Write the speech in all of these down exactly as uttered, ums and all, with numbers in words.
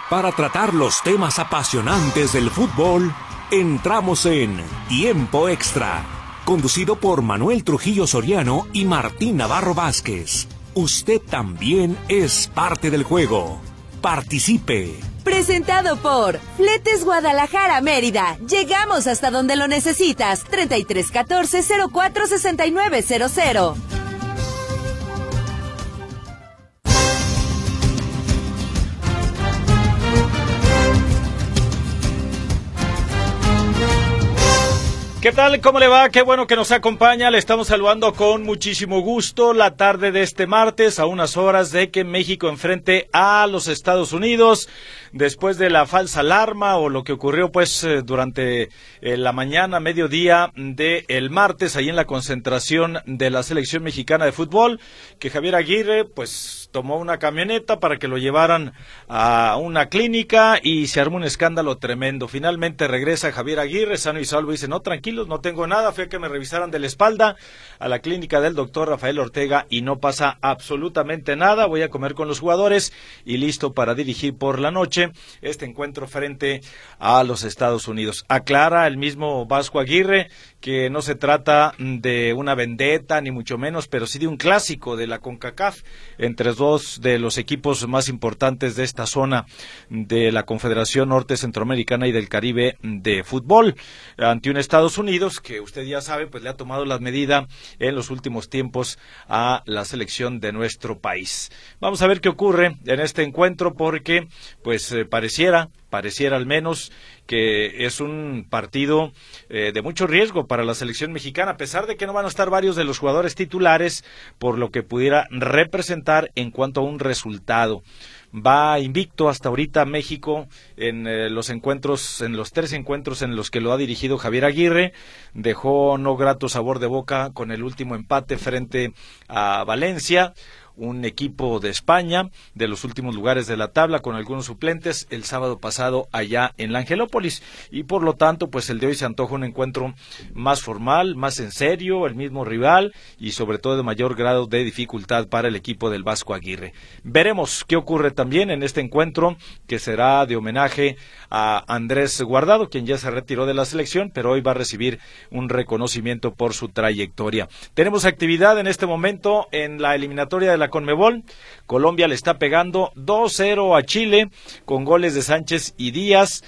Para tratar los temas apasionantes del fútbol, entramos en Tiempo Extra, conducido por Manuel Trujillo Soriano y Martín Navarro Vázquez. Usted también es parte del juego. Participe. Presentado por Fletes Guadalajara Mérida. Llegamos hasta donde lo necesitas. treinta y tres catorce cero cuatro sesenta y nueve cero cero. ¿Qué tal? ¿Cómo le va? Qué bueno que nos acompaña. Le estamos saludando con muchísimo gusto la tarde de este martes, a unas horas de que México enfrente a los Estados Unidos, después de la falsa alarma o lo que ocurrió pues durante eh, la mañana, mediodía del martes, ahí en la concentración de la selección mexicana de fútbol, que Javier Aguirre pues tomó una camioneta para que lo llevaran a una clínica y se armó un escándalo tremendo. Finalmente regresa Javier Aguirre, sano y salvo, y dice, no, tranquilo, no tengo nada, fue que me revisaran de la espalda a la clínica del doctor Rafael Ortega y no pasa absolutamente nada, voy a comer con los jugadores y listo para dirigir por la noche este encuentro frente a los Estados Unidos. Aclara el mismo Vasco Aguirre que no se trata de una vendetta ni mucho menos, pero sí de un clásico de la CONCACAF entre dos de los equipos más importantes de esta zona de la Confederación Norte Centroamericana y del Caribe de fútbol, ante un Estados Unidos que usted ya sabe pues le ha tomado la medida en los últimos tiempos a la selección de nuestro país. Vamos a ver qué ocurre en este encuentro porque pues eh, pareciera pareciera al menos que es un partido eh, de mucho riesgo para la selección mexicana, a pesar de que no van a estar varios de los jugadores titulares, por lo que pudiera representar en cuanto a un resultado. Va invicto hasta ahorita México en eh, los encuentros, en los tres encuentros en los que lo ha dirigido Javier Aguirre. Dejó no grato sabor de boca con el último empate frente a Valencia, un equipo de España, de los últimos lugares de la tabla, con algunos suplentes, el sábado pasado allá en la Angelópolis, y por lo tanto, pues el de hoy se antoja un encuentro más formal, más en serio, el mismo rival, y sobre todo de mayor grado de dificultad para el equipo del Vasco Aguirre. Veremos qué ocurre también en este encuentro, que será de homenaje a Andrés Guardado, quien ya se retiró de la selección, pero hoy va a recibir un reconocimiento por su trayectoria. Tenemos actividad en este momento en la eliminatoria de la Conmebol. Colombia le está pegando dos cero a Chile con goles de Sánchez y Díaz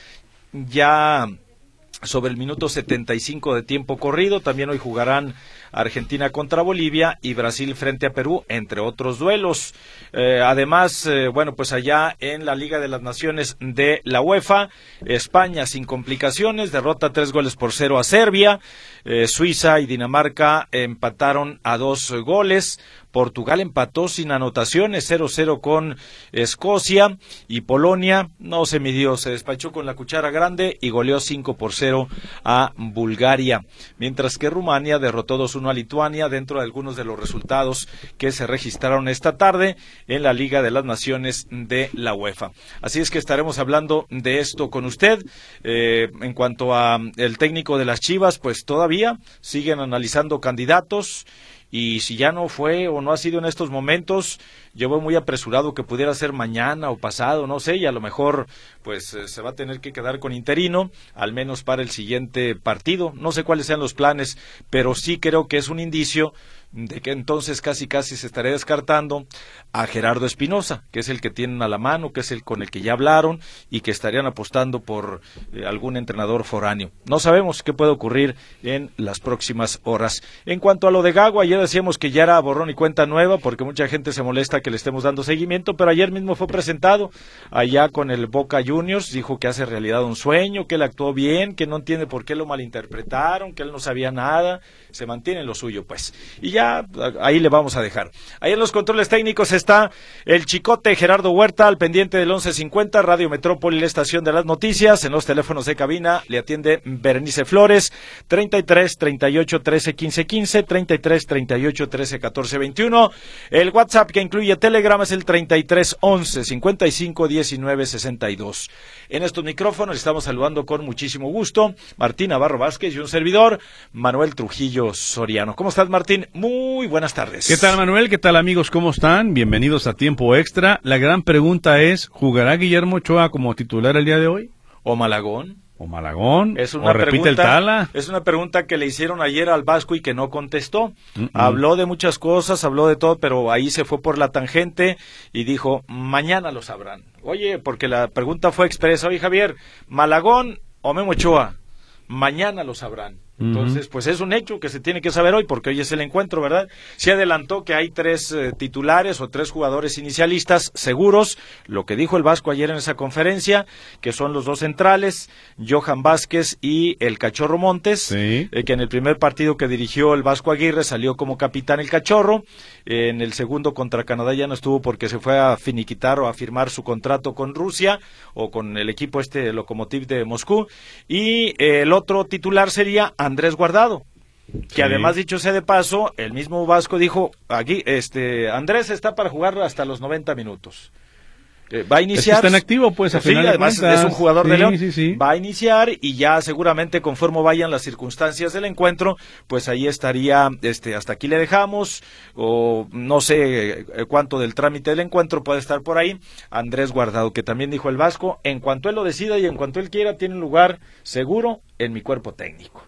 ya sobre el minuto setenta y cinco de tiempo corrido. También hoy jugarán Argentina contra Bolivia y Brasil frente a Perú, entre otros duelos. Eh, además, eh, bueno, pues allá en la Liga de las Naciones de la UEFA, España sin complicaciones, derrota tres goles por cero a Serbia. Eh, Suiza y Dinamarca empataron a dos goles. Portugal empató sin anotaciones, cero cero con Escocia, y Polonia no se midió, se despachó con la cuchara grande y goleó cinco por cero a Bulgaria, mientras que Rumania derrotó dos uno a Lituania dentro de algunos de los resultados que se registraron esta tarde en la Liga de las Naciones de la UEFA. Así es que estaremos hablando de esto con usted. Eh, en cuanto a el técnico de las Chivas, pues todavía siguen analizando candidatos, y si ya no fue o no ha sido en estos momentos, yo veo muy apresurado que pudiera ser mañana o pasado, no sé, y a lo mejor pues eh, se va a tener que quedar con interino, al menos para el siguiente partido. No sé cuáles sean los planes, pero sí creo que es un indicio de que entonces casi casi se estaría descartando a Gerardo Espinoza, que es el que tienen a la mano, que es el con el que ya hablaron y que estarían apostando por eh, algún entrenador foráneo. No sabemos qué puede ocurrir en las próximas horas. En cuanto a lo de Gago, ayer decíamos que ya era borrón y cuenta nueva porque mucha gente se molesta que le estemos dando seguimiento, pero ayer mismo fue presentado allá con el Boca Juniors, dijo que hace realidad un sueño, que él actuó bien, que no entiende por qué lo malinterpretaron, que él no sabía nada, se mantiene en lo suyo pues, y ya ahí le vamos a dejar. Ahí en los controles técnicos está el Chicote Gerardo Huerta, al pendiente del once cincuenta, Radio Metrópoli, la estación de las noticias. En los teléfonos de cabina le atiende Berenice Flores, treinta y tres, treinta y ocho, trece, quince, quince, treinta y tres, treinta y ocho, trece, catorce, veintiuno. El WhatsApp, que incluye Telegram, es el treinta y tres, once, cincuenta y cinco, diecinueve, sesenta y dos. En estos micrófonos estamos saludando con muchísimo gusto Martín Navarro Vázquez y un servidor, Manuel Trujillo Soriano. ¿Cómo estás, Martín? Muy Muy buenas tardes. ¿Qué tal, Manuel? ¿Qué tal, amigos? ¿Cómo están? Bienvenidos a Tiempo Extra. La gran pregunta es, ¿jugará Guillermo Ochoa como titular el día de hoy? ¿O Malagón? ¿O Malagón? Es una ¿O repite pregunta, el Tala? Es una pregunta que le hicieron ayer al Vasco y que no contestó. Uh-uh. Habló de muchas cosas, habló de todo, pero ahí se fue por la tangente y dijo, mañana lo sabrán. Oye, porque la pregunta fue expresa. Oye, Javier, ¿Malagón o Memo Ochoa? Mañana lo sabrán. Entonces, pues es un hecho que se tiene que saber hoy, porque hoy es el encuentro, ¿verdad? Se adelantó que hay tres eh, titulares o tres jugadores inicialistas seguros, lo que dijo el Vasco ayer en esa conferencia, que son los dos centrales, Johan Vázquez y el Cachorro Montes, sí. eh, que en el primer partido que dirigió el Vasco Aguirre salió como capitán el Cachorro, eh, en el segundo contra Canadá ya no estuvo porque se fue a finiquitar o a firmar su contrato con Rusia, o con el equipo este Lokomotiv de Moscú, y eh, el otro titular sería Andrés Guardado, que sí. Además, dicho sea de paso, el mismo Vasco dijo, aquí, este, Andrés está para jugar hasta los noventa minutos. Eh, va a iniciar. Es que está en activo, pues, a sí, final de además cuentas. es un jugador sí, de León. Sí, sí. Va a iniciar y ya seguramente conforme vayan las circunstancias del encuentro, pues ahí estaría, este, hasta aquí le dejamos, o no sé cuánto del trámite del encuentro puede estar por ahí, Andrés Guardado, que también dijo el Vasco, en cuanto él lo decida y en cuanto él quiera, tiene un lugar seguro en mi cuerpo técnico.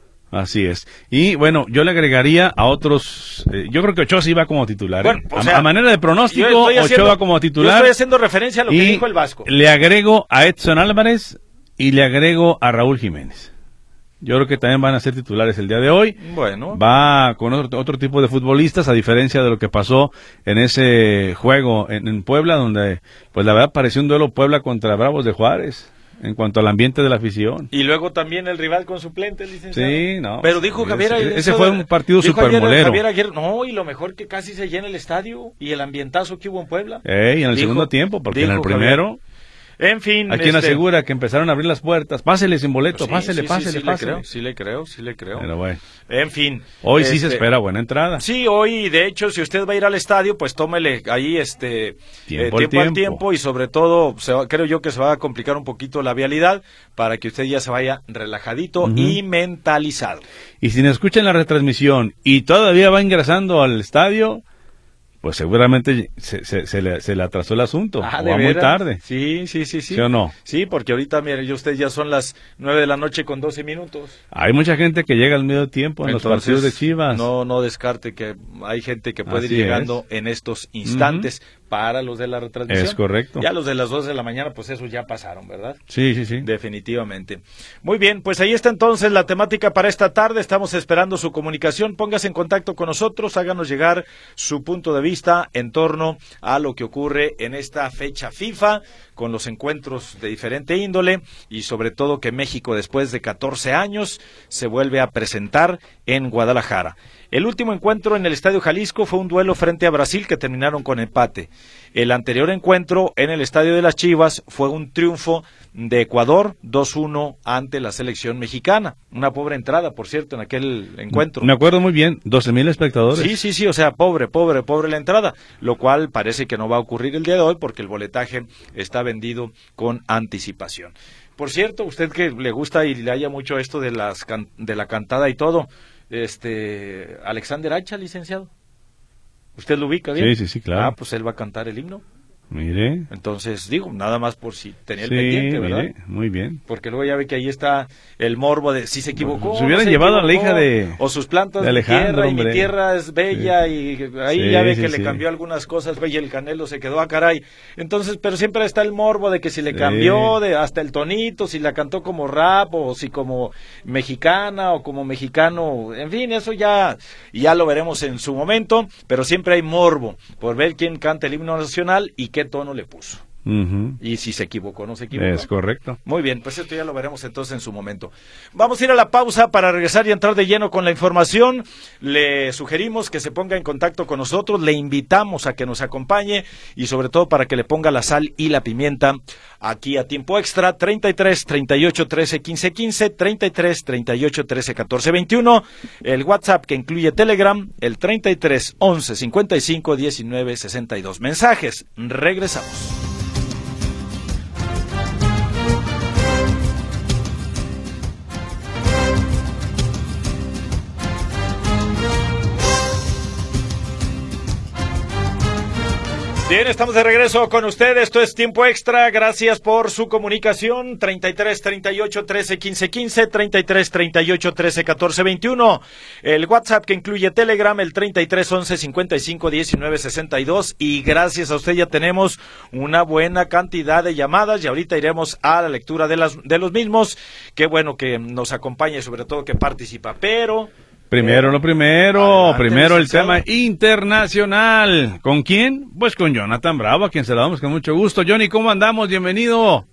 Así es. Y bueno, yo le agregaría a otros, eh, yo creo que Ochoa sí va como titular. Bueno, ¿eh? o a, sea, a manera de pronóstico, haciendo, Ochoa va como titular. Yo estoy haciendo referencia a lo que dijo el Vasco. Le agrego a Edson Álvarez y le agrego a Raúl Jiménez. Yo creo que también van a ser titulares el día de hoy. Bueno. Va con otro, otro tipo de futbolistas, a diferencia de lo que pasó en ese juego en, en Puebla, donde, pues la verdad, pareció un duelo Puebla contra Bravos de Juárez. En cuanto al ambiente de la afición. Y luego también el rival con suplente, licenciado. Sí, no. Pero dijo Javier... Ese, ese fue un partido super molero. Javier ayer, no, y lo mejor que casi se llena el estadio y el ambientazo que hubo en Puebla. Eh, y en el dijo, segundo tiempo, porque en el primero... Javier. En fin... Hay quien este... asegura que empezaron a abrir las puertas. Pásele sin boleto, sí, pásele, sí, pásele, sí, sí, pásele. Le creo, sí le creo, sí le creo. Pero bueno. En fin. Hoy este... sí se espera buena entrada. Sí, hoy, de hecho, si usted va a ir al estadio, pues tómele ahí este tiempo, eh, tiempo al tiempo. al tiempo y sobre todo, se va, creo yo que se va a complicar un poquito la vialidad para que usted ya se vaya relajadito uh-huh. y mentalizado. Y si nos escuchan la retransmisión y todavía va ingresando al estadio... Pues seguramente se, se, se, le, se le atrasó el asunto, ah, o va muy tarde. Sí, sí, sí, sí. ¿Sí o no? Sí, porque ahorita, mire, yo usted ya son las nueve de la noche con doce minutos. Hay mucha gente que llega al medio tiempo en Entonces, los partidos de Chivas. No, no descarte que hay gente que puede Así ir llegando es. en estos instantes uh-huh. para los de la retransmisión. Es correcto. Ya los de las dos de la mañana, pues esos ya pasaron, ¿verdad? Sí, sí, sí. Definitivamente. Muy bien, pues ahí está entonces la temática para esta tarde. Estamos esperando su comunicación. Póngase en contacto con nosotros, háganos llegar su punto de vista en torno a lo que ocurre en esta fecha FIFA, con los encuentros de diferente índole y sobre todo que México después de catorce años se vuelve a presentar en Guadalajara. El último encuentro en el Estadio Jalisco fue un duelo frente a Brasil que terminaron con empate. El anterior encuentro en el Estadio de las Chivas fue un triunfo de Ecuador dos uno ante la selección mexicana. Una pobre entrada, por cierto, en aquel encuentro. Me acuerdo muy bien, doce mil espectadores. Sí, sí, sí, o sea, pobre, pobre, pobre la entrada, lo cual parece que no va a ocurrir el día de hoy porque el boletaje está vendido con anticipación. Por cierto, usted que le gusta y le haya mucho esto de las can- de la cantada y todo, este Alexander Hacha, licenciado, ¿usted lo ubica bien? Sí, sí, sí, claro. Ah, pues él va a cantar el himno. Mire. Entonces, digo, nada más por si tenía el sí, pendiente, ¿verdad? Mire, muy bien. Porque luego ya ve que ahí está el morbo de si se equivocó. Se hubieran no se llevado equivocó, a la hija de... O sus plantas de de Alejandro, tierra y hombre. mi tierra es bella sí. y ahí sí, ya ve sí, que sí. le cambió algunas cosas y el Canelo se quedó a caray. Entonces, pero siempre está el morbo de que si le cambió sí. de hasta el tonito, si la cantó como rap o si como mexicana o como mexicano. En fin, eso ya, ya lo veremos en su momento, pero siempre hay morbo por ver quién canta el himno nacional y qué tono le puso. Uh-huh. Y si se equivocó, no se equivocó. Es correcto. Muy bien, pues esto ya lo veremos entonces en su momento. Vamos a ir a la pausa para regresar y entrar de lleno con la información. Le sugerimos que se ponga en contacto con nosotros, le invitamos a que nos acompañe y sobre todo para que le ponga la sal y la pimienta aquí a Tiempo Extra. Treinta y tres, treinta y ocho, trece, quince, quince, treinta y tres, treinta y ocho, trece, catorce, veintiuno, el WhatsApp que incluye Telegram, el treinta y tres, once, cincuenta y cinco, diecinueve, sesenta y dos. Mensajes, regresamos. Bien, estamos de regreso con ustedes. Esto es Tiempo Extra. Gracias por su comunicación. treinta y tres, treinta y ocho, trece, quince, quince, treinta y tres, treinta y ocho, trece, catorce, veintiuno. El WhatsApp que incluye Telegram, el treinta y tres, once, cincuenta y cinco, diecinueve, sesenta y dos. Y gracias a usted ya tenemos una buena cantidad de llamadas y ahorita iremos a la lectura de, las, de los mismos. Qué bueno que nos acompañe y sobre todo que participa. Pero... Primero lo primero, Adelante, primero el licenciado. tema internacional. ¿Con quién? Pues con Jonathan Bravo, a quien se la damos con mucho gusto. Johnny, ¿cómo andamos? Bienvenido.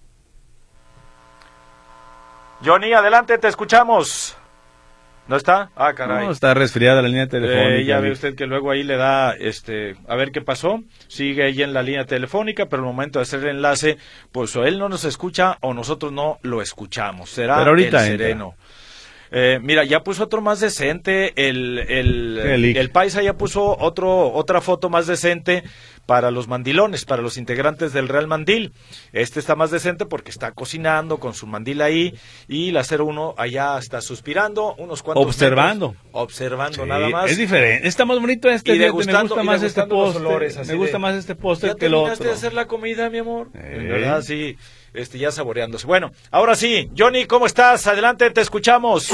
Johnny, adelante, te escuchamos. ¿No está? Ah, caray. No, está resfriada la línea telefónica. Eh, ya ve usted que luego ahí le da, este, a ver qué pasó. Sigue ahí en la línea telefónica, pero al momento de hacer el enlace, pues o él no nos escucha o nosotros no lo escuchamos. Será Pero ahorita el entra. sereno. Eh, mira, ya puso otro más decente, el, el, Qué leak. el Paisa ya puso otro, otra foto más decente para los mandilones, para los integrantes del Real Mandil. Este está más decente porque está cocinando con su mandil ahí y la cero uno allá está suspirando, unos cuantos Observando. metros, observando Sí, nada más. es diferente. Está más bonito este. Y fíjate, me degustando- gusta y más este degustando los póster. olores, así Me gusta de- más este póster ¿Ya que el otro. terminaste de hacer la comida, mi amor? Eh. En verdad, sí, este, ya saboreándose. Bueno, ahora sí, Johnny, ¿cómo estás? Adelante, te escuchamos.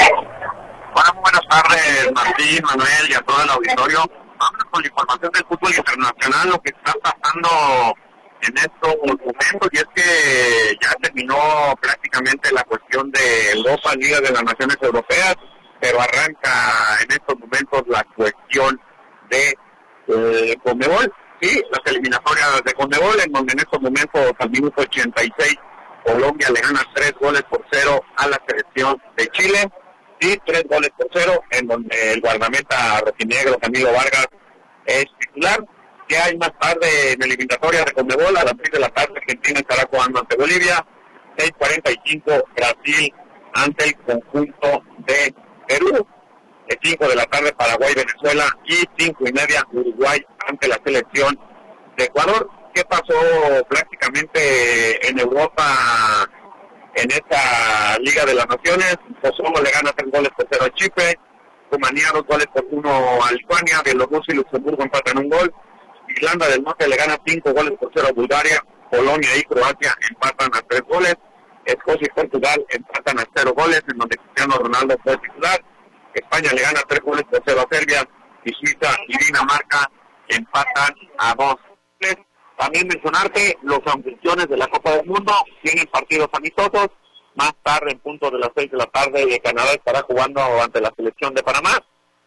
Hola, muy buenas tardes, Martín, Manuel y a todo el auditorio. Vamos con la información del fútbol internacional, lo que está pasando en estos momentos, y es que ya terminó prácticamente la cuestión de Europa, Liga de las Naciones Europeas, pero arranca en estos momentos la cuestión de eh, Conmebol, sí, las eliminatorias de Conmebol, en donde en estos momentos al minuto ochenta y seis Colombia le gana tres goles por cero a la selección de Chile. Y tres goles por cero, en donde el guardameta rojinegro Camilo Vargas es titular. Que hay más tarde en eliminatoria de Conmebol, a las seis de la tarde Argentina estará jugando ante Bolivia, seis cuarenta y cinco Brasil ante el conjunto de Perú, cinco de la tarde Paraguay, Venezuela y cinco y media Uruguay ante la selección de Ecuador. ¿Qué pasó prácticamente en Europa en esta Liga de las Naciones? Kosovo le gana tres goles por cero a Chipre, Rumanía dos goles por uno a Lituania, Bielorrusia y Luxemburgo empatan un gol, Irlanda del Norte le gana cinco goles por cero a Bulgaria, Polonia y Croacia empatan a tres goles, Escocia y Portugal empatan a cero goles, en donde Cristiano Ronaldo fue titular, España le gana tres goles por cero a Serbia, y Suiza y Dinamarca empatan a dos goles. También mencionarte, los anfitriones de la Copa del Mundo tienen partidos amistosos. Más tarde, en punto de las seis de la tarde, Canadá estará jugando ante la selección de Panamá.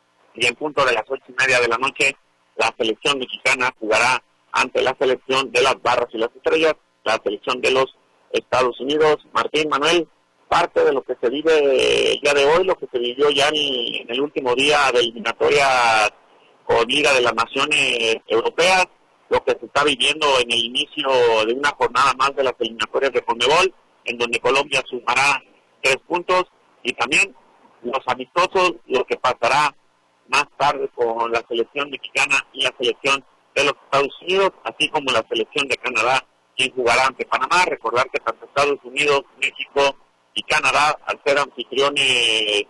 Y en punto de las ocho y media de la noche, la selección mexicana jugará ante la selección de las Barras y las Estrellas, la selección de los Estados Unidos. Martín, Manuel, parte de lo que se vive el día de hoy, lo que se vivió ya en, en el último día de eliminatoria con Liga de las Naciones Europeas, lo que se está viviendo en el inicio de una jornada más de las eliminatorias de Conmebol, en donde Colombia sumará tres puntos, y también los amistosos, lo que pasará más tarde con la selección mexicana y la selección de los Estados Unidos, así como la selección de Canadá, quien jugará ante Panamá. Recordar que tanto Estados Unidos, México y Canadá, al ser anfitriones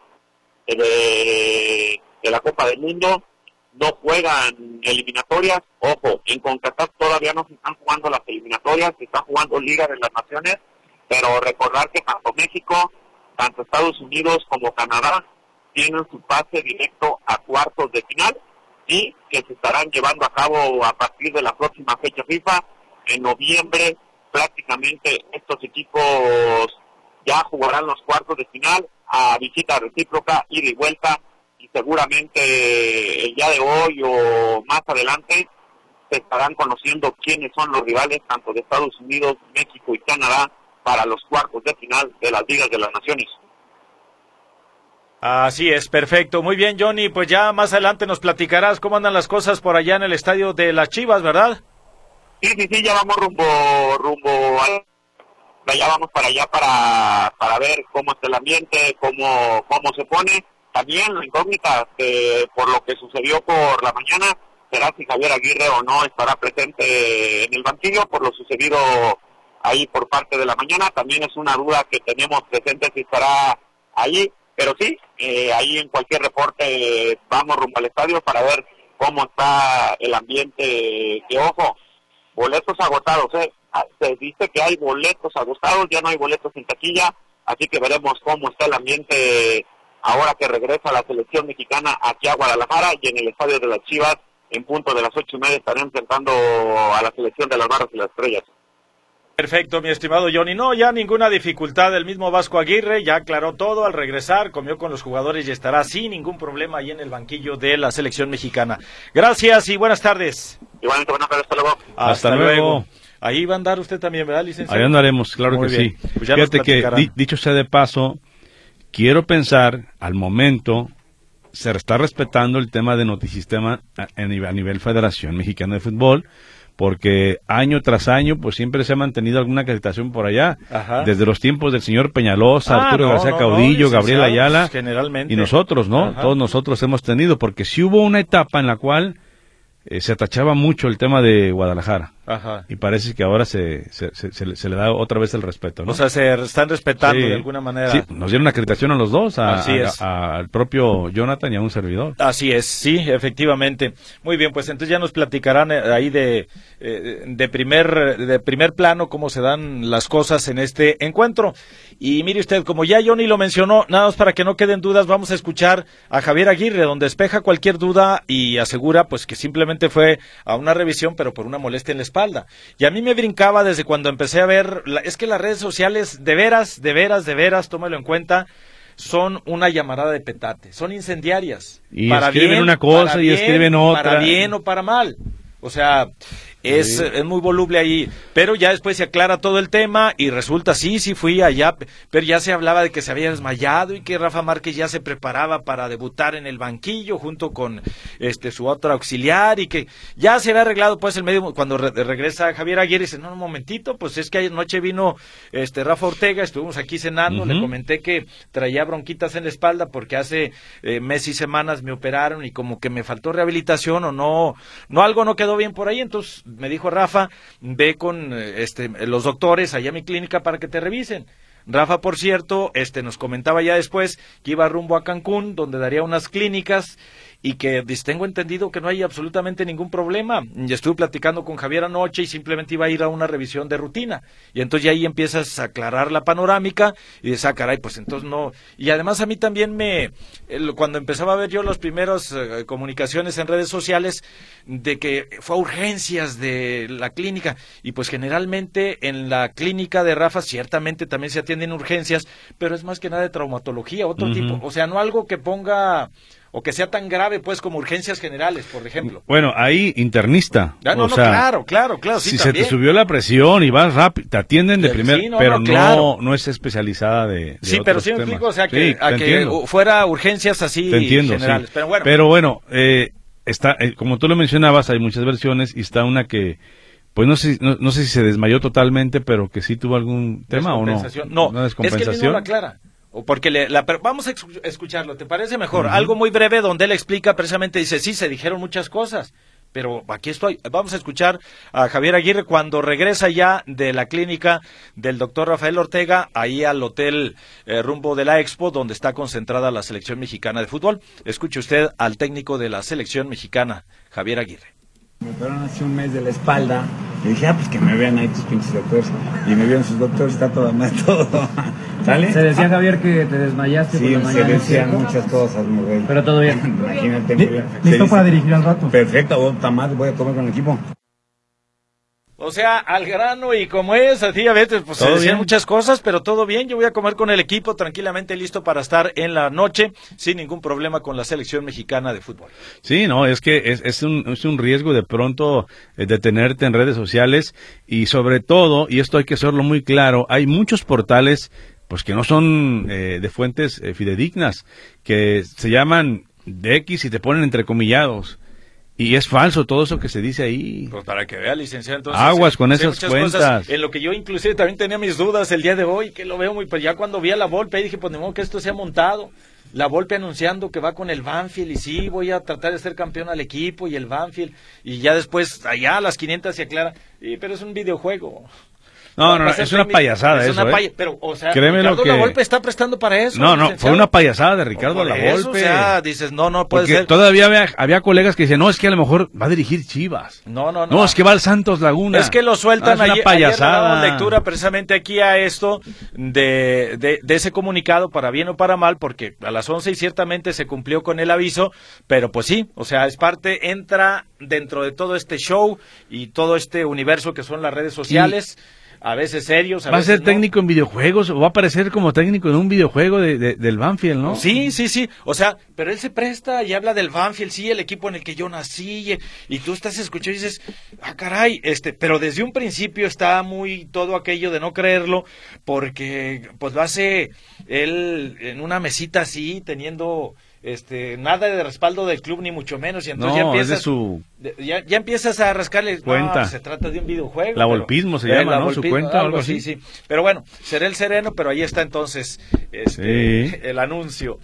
de, de la Copa del Mundo, no juegan eliminatorias. Ojo, en CONCACAF todavía no se están jugando las eliminatorias, se está jugando Liga de las Naciones, pero recordar que tanto México, tanto Estados Unidos como Canadá tienen su pase directo a cuartos de final, y que se estarán llevando a cabo a partir de la próxima fecha FIFA. En noviembre prácticamente estos equipos ya jugarán los cuartos de final a visita recíproca, ida y vuelta, y seguramente el día de hoy o más adelante se estarán conociendo quiénes son los rivales tanto de Estados Unidos, México y Canadá para los cuartos de final de las Ligas de las Naciones. Así es, perfecto. Muy bien, Johnny, pues ya más adelante nos platicarás cómo andan las cosas por allá en el estadio de las Chivas, ¿verdad? Sí, sí, sí, ya vamos rumbo, rumbo, a, ya vamos para allá para, para ver cómo está el ambiente, cómo, cómo se pone. También la incógnita, que por lo que sucedió por la mañana, será si Javier Aguirre o no estará presente en el banquillo por lo sucedido ahí por parte de la mañana. También es una duda que tenemos presente si estará ahí, pero sí, eh, ahí en cualquier reporte eh, vamos rumbo al estadio para ver cómo está el ambiente, que ojo, boletos agotados, ¿eh? Se dice que hay boletos agotados, ya no hay boletos en taquilla, así que veremos cómo está el ambiente ahora que regresa la selección mexicana aquí a Guadalajara, y en el estadio de las Chivas, en punto de las ocho y media, estarán enfrentando a la selección de las Barras y las Estrellas. Perfecto, mi estimado Johnny. No, ya ninguna dificultad. El mismo Vasco Aguirre ya aclaró todo al regresar, comió con los jugadores y estará sin ningún problema ahí en el banquillo de la selección mexicana. Gracias y buenas tardes. Igualmente, buenas tardes, hasta luego. Hasta, hasta luego. luego. Ahí va a andar usted también, ¿verdad, licenciado? Ahí andaremos, claro Muy que bien. sí. Pues ya Fíjate que, di, dicho sea de paso, quiero pensar, al momento, se está respetando el tema de Notisistema a, a nivel Federación Mexicana de Fútbol, porque año tras año pues siempre se ha mantenido alguna acreditación por allá. Ajá. Desde los tiempos del señor Peñalosa, ah, Arturo no, García no, Caudillo, no, Gabriel Ayala, generalmente. Y nosotros, ¿no? Ajá. Todos nosotros hemos tenido, porque sí hubo una etapa en la cual eh, se atachaba mucho el tema de Guadalajara. Ajá. Y parece que ahora se, se, se, se, se le da otra vez el respeto, ¿no? O sea, se están respetando sí, de alguna manera. Sí, nos dieron acreditación a los dos, a, Así es. a, a, al propio Jonathan y a un servidor. Así es, sí, efectivamente. Muy bien, pues entonces ya nos platicarán ahí de, de primer de primer plano cómo se dan las cosas en este encuentro. Y mire usted, como ya Johnny lo mencionó, nada más para que no queden dudas, vamos a escuchar a Javier Aguirre, donde despeja cualquier duda y asegura pues que simplemente fue a una revisión, pero por una molestia en la espalda. Y a mí me brincaba desde cuando empecé a ver, la, es que las redes sociales, de veras, de veras, de veras, tómelo en cuenta, son una llamarada de petate, son incendiarias. Y para escriben bien, una cosa y bien, escriben otra. Para bien o para mal. O sea, es, sí. es muy voluble ahí, pero ya después se aclara todo el tema y resulta, sí, sí fui allá, pero ya se hablaba de que se había desmayado y que Rafa Márquez ya se preparaba para debutar en el banquillo junto con este su otro auxiliar y que ya se había arreglado pues el medio. Cuando re regresa Javier Aguirre dice, no, un momentito, pues es que anoche vino este Rafa Ortega, estuvimos aquí cenando, uh-huh. le comenté que traía bronquitas en la espalda porque hace eh, meses y semanas me operaron y como que me faltó rehabilitación o no, no algo no quedó bien por ahí, entonces me dijo Rafa, ve con este los doctores allá a mi clínica para que te revisen. Rafa, por cierto, este nos comentaba ya después que iba rumbo a Cancún, donde daría unas clínicas y que tengo entendido que no hay absolutamente ningún problema. Y estuve platicando con Javier anoche y simplemente iba a ir a una revisión de rutina. Y entonces ya ahí empiezas a aclarar la panorámica y dices, ah, caray, pues entonces no. Y además a mí también me, cuando empezaba a ver yo las primeras eh, comunicaciones en redes sociales de que fue a urgencias de la clínica y pues generalmente en la clínica de Rafa ciertamente también se atienden urgencias, pero es más que nada de traumatología, otro uh-huh. tipo, o sea, no algo que ponga o que sea tan grave, pues, como urgencias generales, por ejemplo. Bueno, ahí internista. Ah, no, o no, sea, claro, claro, claro, sí, si también. se te subió la presión y vas rápido, te atienden de sí, primer, sí, no, pero no, claro. no, no es especializada de, de Sí, pero sí me explico, o sea, que, sí, a que fuera urgencias así te entiendo, generales. Sí. Pero bueno, pero bueno eh, está, eh, como tú lo mencionabas, hay muchas versiones y está una que, pues no sé, no, no sé si se desmayó totalmente, pero que sí tuvo algún tema o no. No, ¿Una descompensación? es que él mismo lo aclara. O porque le, la, vamos a escucharlo, ¿te parece mejor? Uh-huh. Algo muy breve donde él explica precisamente, dice, sí, se dijeron muchas cosas, pero aquí estoy. Vamos a escuchar a Javier Aguirre cuando regresa ya de la clínica del doctor Rafael Ortega, ahí al hotel eh, rumbo de la Expo, donde está concentrada la selección mexicana de fútbol. Escuche usted al técnico de la selección mexicana, Javier Aguirre. Me operaron hace un mes de la espalda. Le dije, ah, pues que me vean ahí tus pinches doctores. Y me vieron sus doctores, está todo mal, todo. ¿Sale? Se decía, Javier, que te desmayaste sí, por la mañana. Sí, se decían muchas cosas, mi rey. Pero todo bien. Imagínate, muy bien. ¿Listo para dirigir al rato? Perfecto, vos, tamás, voy a comer con el equipo. O sea, al grano y como es, así a veces pues se decían muchas cosas, pero todo bien, yo voy a comer con el equipo tranquilamente listo para estar en la noche sin ningún problema con la selección mexicana de fútbol. Sí, no, es que es, es, un, es un riesgo de pronto eh, detenerte en redes sociales y sobre todo, y esto hay que hacerlo muy claro, hay muchos portales pues que no son eh, de fuentes eh, fidedignas, que se llaman de X y te ponen entrecomillados. Y es falso todo eso que se dice ahí. Pues para que vea, licenciado. Entonces, aguas con esas cuentas. Cosas, en lo que yo inclusive también tenía mis dudas el día de hoy, que lo veo muy, pues ya cuando vi a la Volpe, ahí dije, pues ni modo que esto sea montado. La Volpe anunciando que va con el Banfield y sí, voy a tratar de ser campeón al equipo y el Banfield. Y ya después, allá a las quinientas se aclara, y, pero es un videojuego. No, no, no es una payasada es eso, una pay... ¿eh? Pero, o sea, Créeme Ricardo lo que... Lavolpe está prestando para eso. No, no, licenciado. fue una payasada de Ricardo Por Lavolpe. eso, o sea, dices, no, no puede Porque ser. todavía había, había colegas que dicen, no, es que a lo mejor va a dirigir Chivas. No, no, no. No, es que va al Santos Laguna. Es que lo sueltan no, es una ayer, payasada. ayer le damos lectura precisamente aquí a esto de, de, de ese comunicado, para bien o para mal, porque a las once y ciertamente se cumplió con el aviso, pero pues sí, o sea, es parte, entra dentro de todo este show y todo este universo que son las redes sociales. Y... a veces serios, a ¿Va a veces ser técnico no. en videojuegos o va a aparecer como técnico en un videojuego de, de, del Banfield, no? Sí, sí, sí, o sea, pero él se presta y habla del Banfield, sí, el equipo en el que yo nací, y, y tú estás escuchando y dices, ah, caray, este, pero desde un principio está muy todo aquello de no creerlo, porque pues lo hace él en una mesita así, teniendo... este nada de respaldo del club ni mucho menos, y entonces no, ya empiezas es de su ya, ya empiezas a rascarle cuenta. No, se trata de un videojuego. La Volpismo se llama, ¿no? Su cuenta o algo así. Sí, sí. Pero bueno, será el sereno, pero ahí está entonces este, sí. el anuncio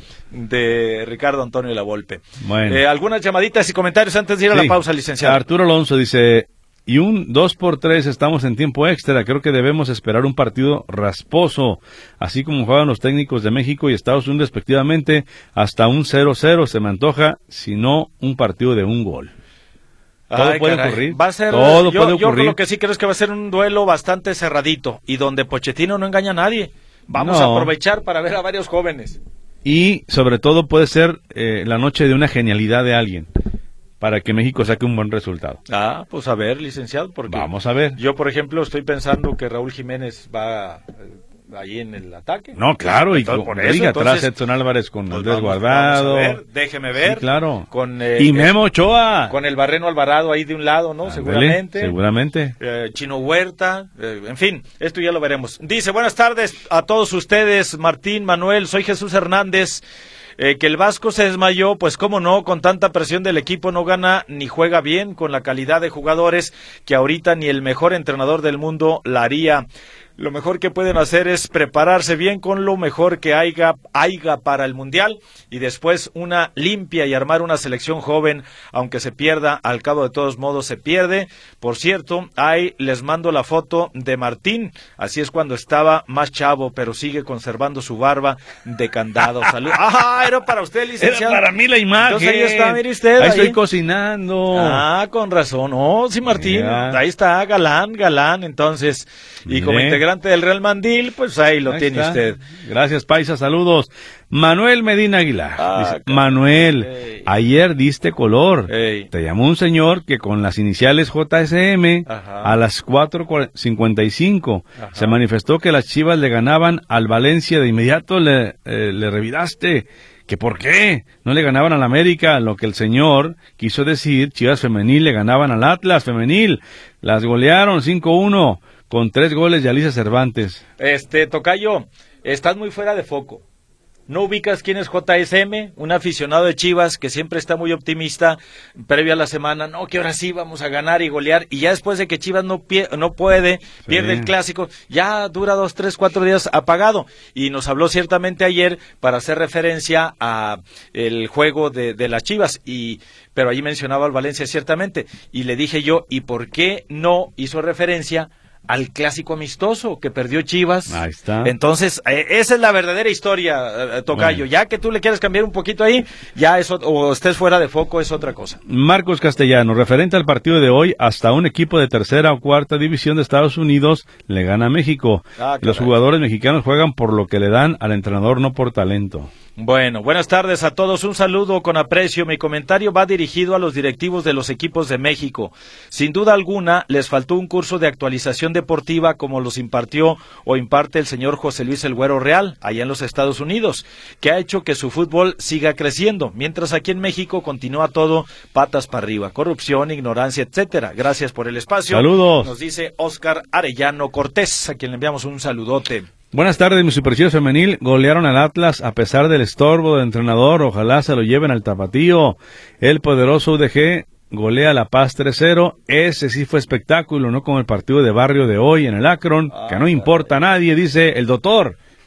de Ricardo Antonio Lavolpe. Bueno. Eh, algunas llamaditas y comentarios antes de ir a sí. la pausa, licenciado. Arturo Alonso dice, y un dos por tres estamos en tiempo extra, creo que debemos esperar un partido rasposo, así como juegan los técnicos de México y Estados Unidos respectivamente, hasta un cero cero se me antoja, si no un partido de un gol. Todo Ay, puede caray. ocurrir. Va a ser, Todo yo, puede yo ocurrir. lo que sí creo es que va a ser un duelo bastante cerradito y donde Pochettino no engaña a nadie. Vamos no. a aprovechar para ver a varios jóvenes. Y sobre todo puede ser eh, la noche de una genialidad de alguien para que México saque un buen resultado. Ah, pues a ver, licenciado, porque vamos a ver. Yo, por ejemplo, estoy pensando que Raúl Jiménez va eh, ahí en el ataque. No, claro, y entonces, con, por eso, diga, entonces, atrás Edson Álvarez con pues Andrés vamos, Guardado. vamos a ver, déjeme ver. Sí, claro. Con, eh, y Memo Ochoa. Con el Barreno Alvarado ahí de un lado, ¿no? Ándale, seguramente. Seguramente. Eh, Chino Huerta, eh, en fin, esto ya lo veremos. Dice, buenas tardes a todos ustedes, Martín, Manuel, soy Jesús Hernández. Eh, que el Vasco se desmayó, pues cómo no, con tanta presión del equipo no gana ni juega bien, con la calidad de jugadores que ahorita ni el mejor entrenador del mundo la haría. Lo mejor que pueden hacer es prepararse bien con lo mejor que haya, haya para el Mundial y después una limpia y armar una selección joven, aunque se pierda, al cabo de todos modos se pierde. Por cierto, ahí les mando la foto de Martín, así es cuando estaba más chavo, pero sigue conservando su barba de candado. Salud. ¡Ah, era para usted, licenciado! Era para mí la imagen. Entonces ahí está, mire usted. Ahí, ahí estoy cocinando. Ah, con razón. Oh, sí, Martín, ya. Ahí está, galán, galán, entonces. Y Mire. como integrante del Real Mandil, pues ahí lo Ahí tiene está. usted. Gracias, Paisa, saludos. Manuel Medina Aguilar. Ah, dice, caray. Manuel, Ey. ayer diste color. Ey. Te llamó un señor que con las iniciales J S M Ajá. a las cuatro cincuenta y cinco Ajá. se manifestó que las Chivas le ganaban al Valencia. De inmediato le, eh, le reviraste. ¿Que por qué? No le ganaban al América, lo que el señor quiso decir, Chivas Femenil le ganaban al Atlas Femenil. Las golearon cinco uno con tres goles de Alicia Cervantes. Este, Tocayo, estás muy fuera de foco. ¿No ubicas quién es J S M? Un aficionado de Chivas que siempre está muy optimista previo a la semana. No, que ahora sí vamos a ganar y golear. Y ya después de que Chivas no, pie, no puede, sí. pierde el clásico, ya dura dos, tres, cuatro días apagado. Y nos habló ciertamente ayer para hacer referencia a el juego de, de las Chivas. Y pero ahí mencionaba al Valencia ciertamente. Y le dije yo, ¿y por qué no hizo referencia al clásico amistoso que perdió Chivas? Ahí está. Entonces, eh, esa es la verdadera historia, eh, Tocayo. Bueno. Ya que tú le quieres cambiar un poquito ahí, ya eso, o estés fuera de foco, es otra cosa. Marcos Castellano, referente al partido de hoy, hasta un equipo de tercera o cuarta división de Estados Unidos le gana a México. Ah, Los jugadores mexicanos juegan por lo que le dan al entrenador, no por talento. Bueno, buenas tardes a todos, un saludo con aprecio. Mi comentario va dirigido a los directivos de los equipos de México. Sin duda alguna, les faltó un curso de actualización deportiva como los impartió o imparte el señor José Luis El Güero Real, allá en los Estados Unidos, que ha hecho que su fútbol siga creciendo, mientras aquí en México continúa todo patas para arriba, corrupción, ignorancia, etcétera. Gracias por el espacio. Saludos. Nos dice Oscar Arellano Cortés, a quien le enviamos un saludote. Buenas tardes, mi Superchivas femenil. Golearon al Atlas a pesar del estorbo del entrenador. Ojalá se lo lleven al tapatío. El poderoso U D G golea a La Paz tres cero. Ese sí fue espectáculo, no como el partido de barrio de hoy en el Akron, ah, que no importa a nadie, dice el doctor.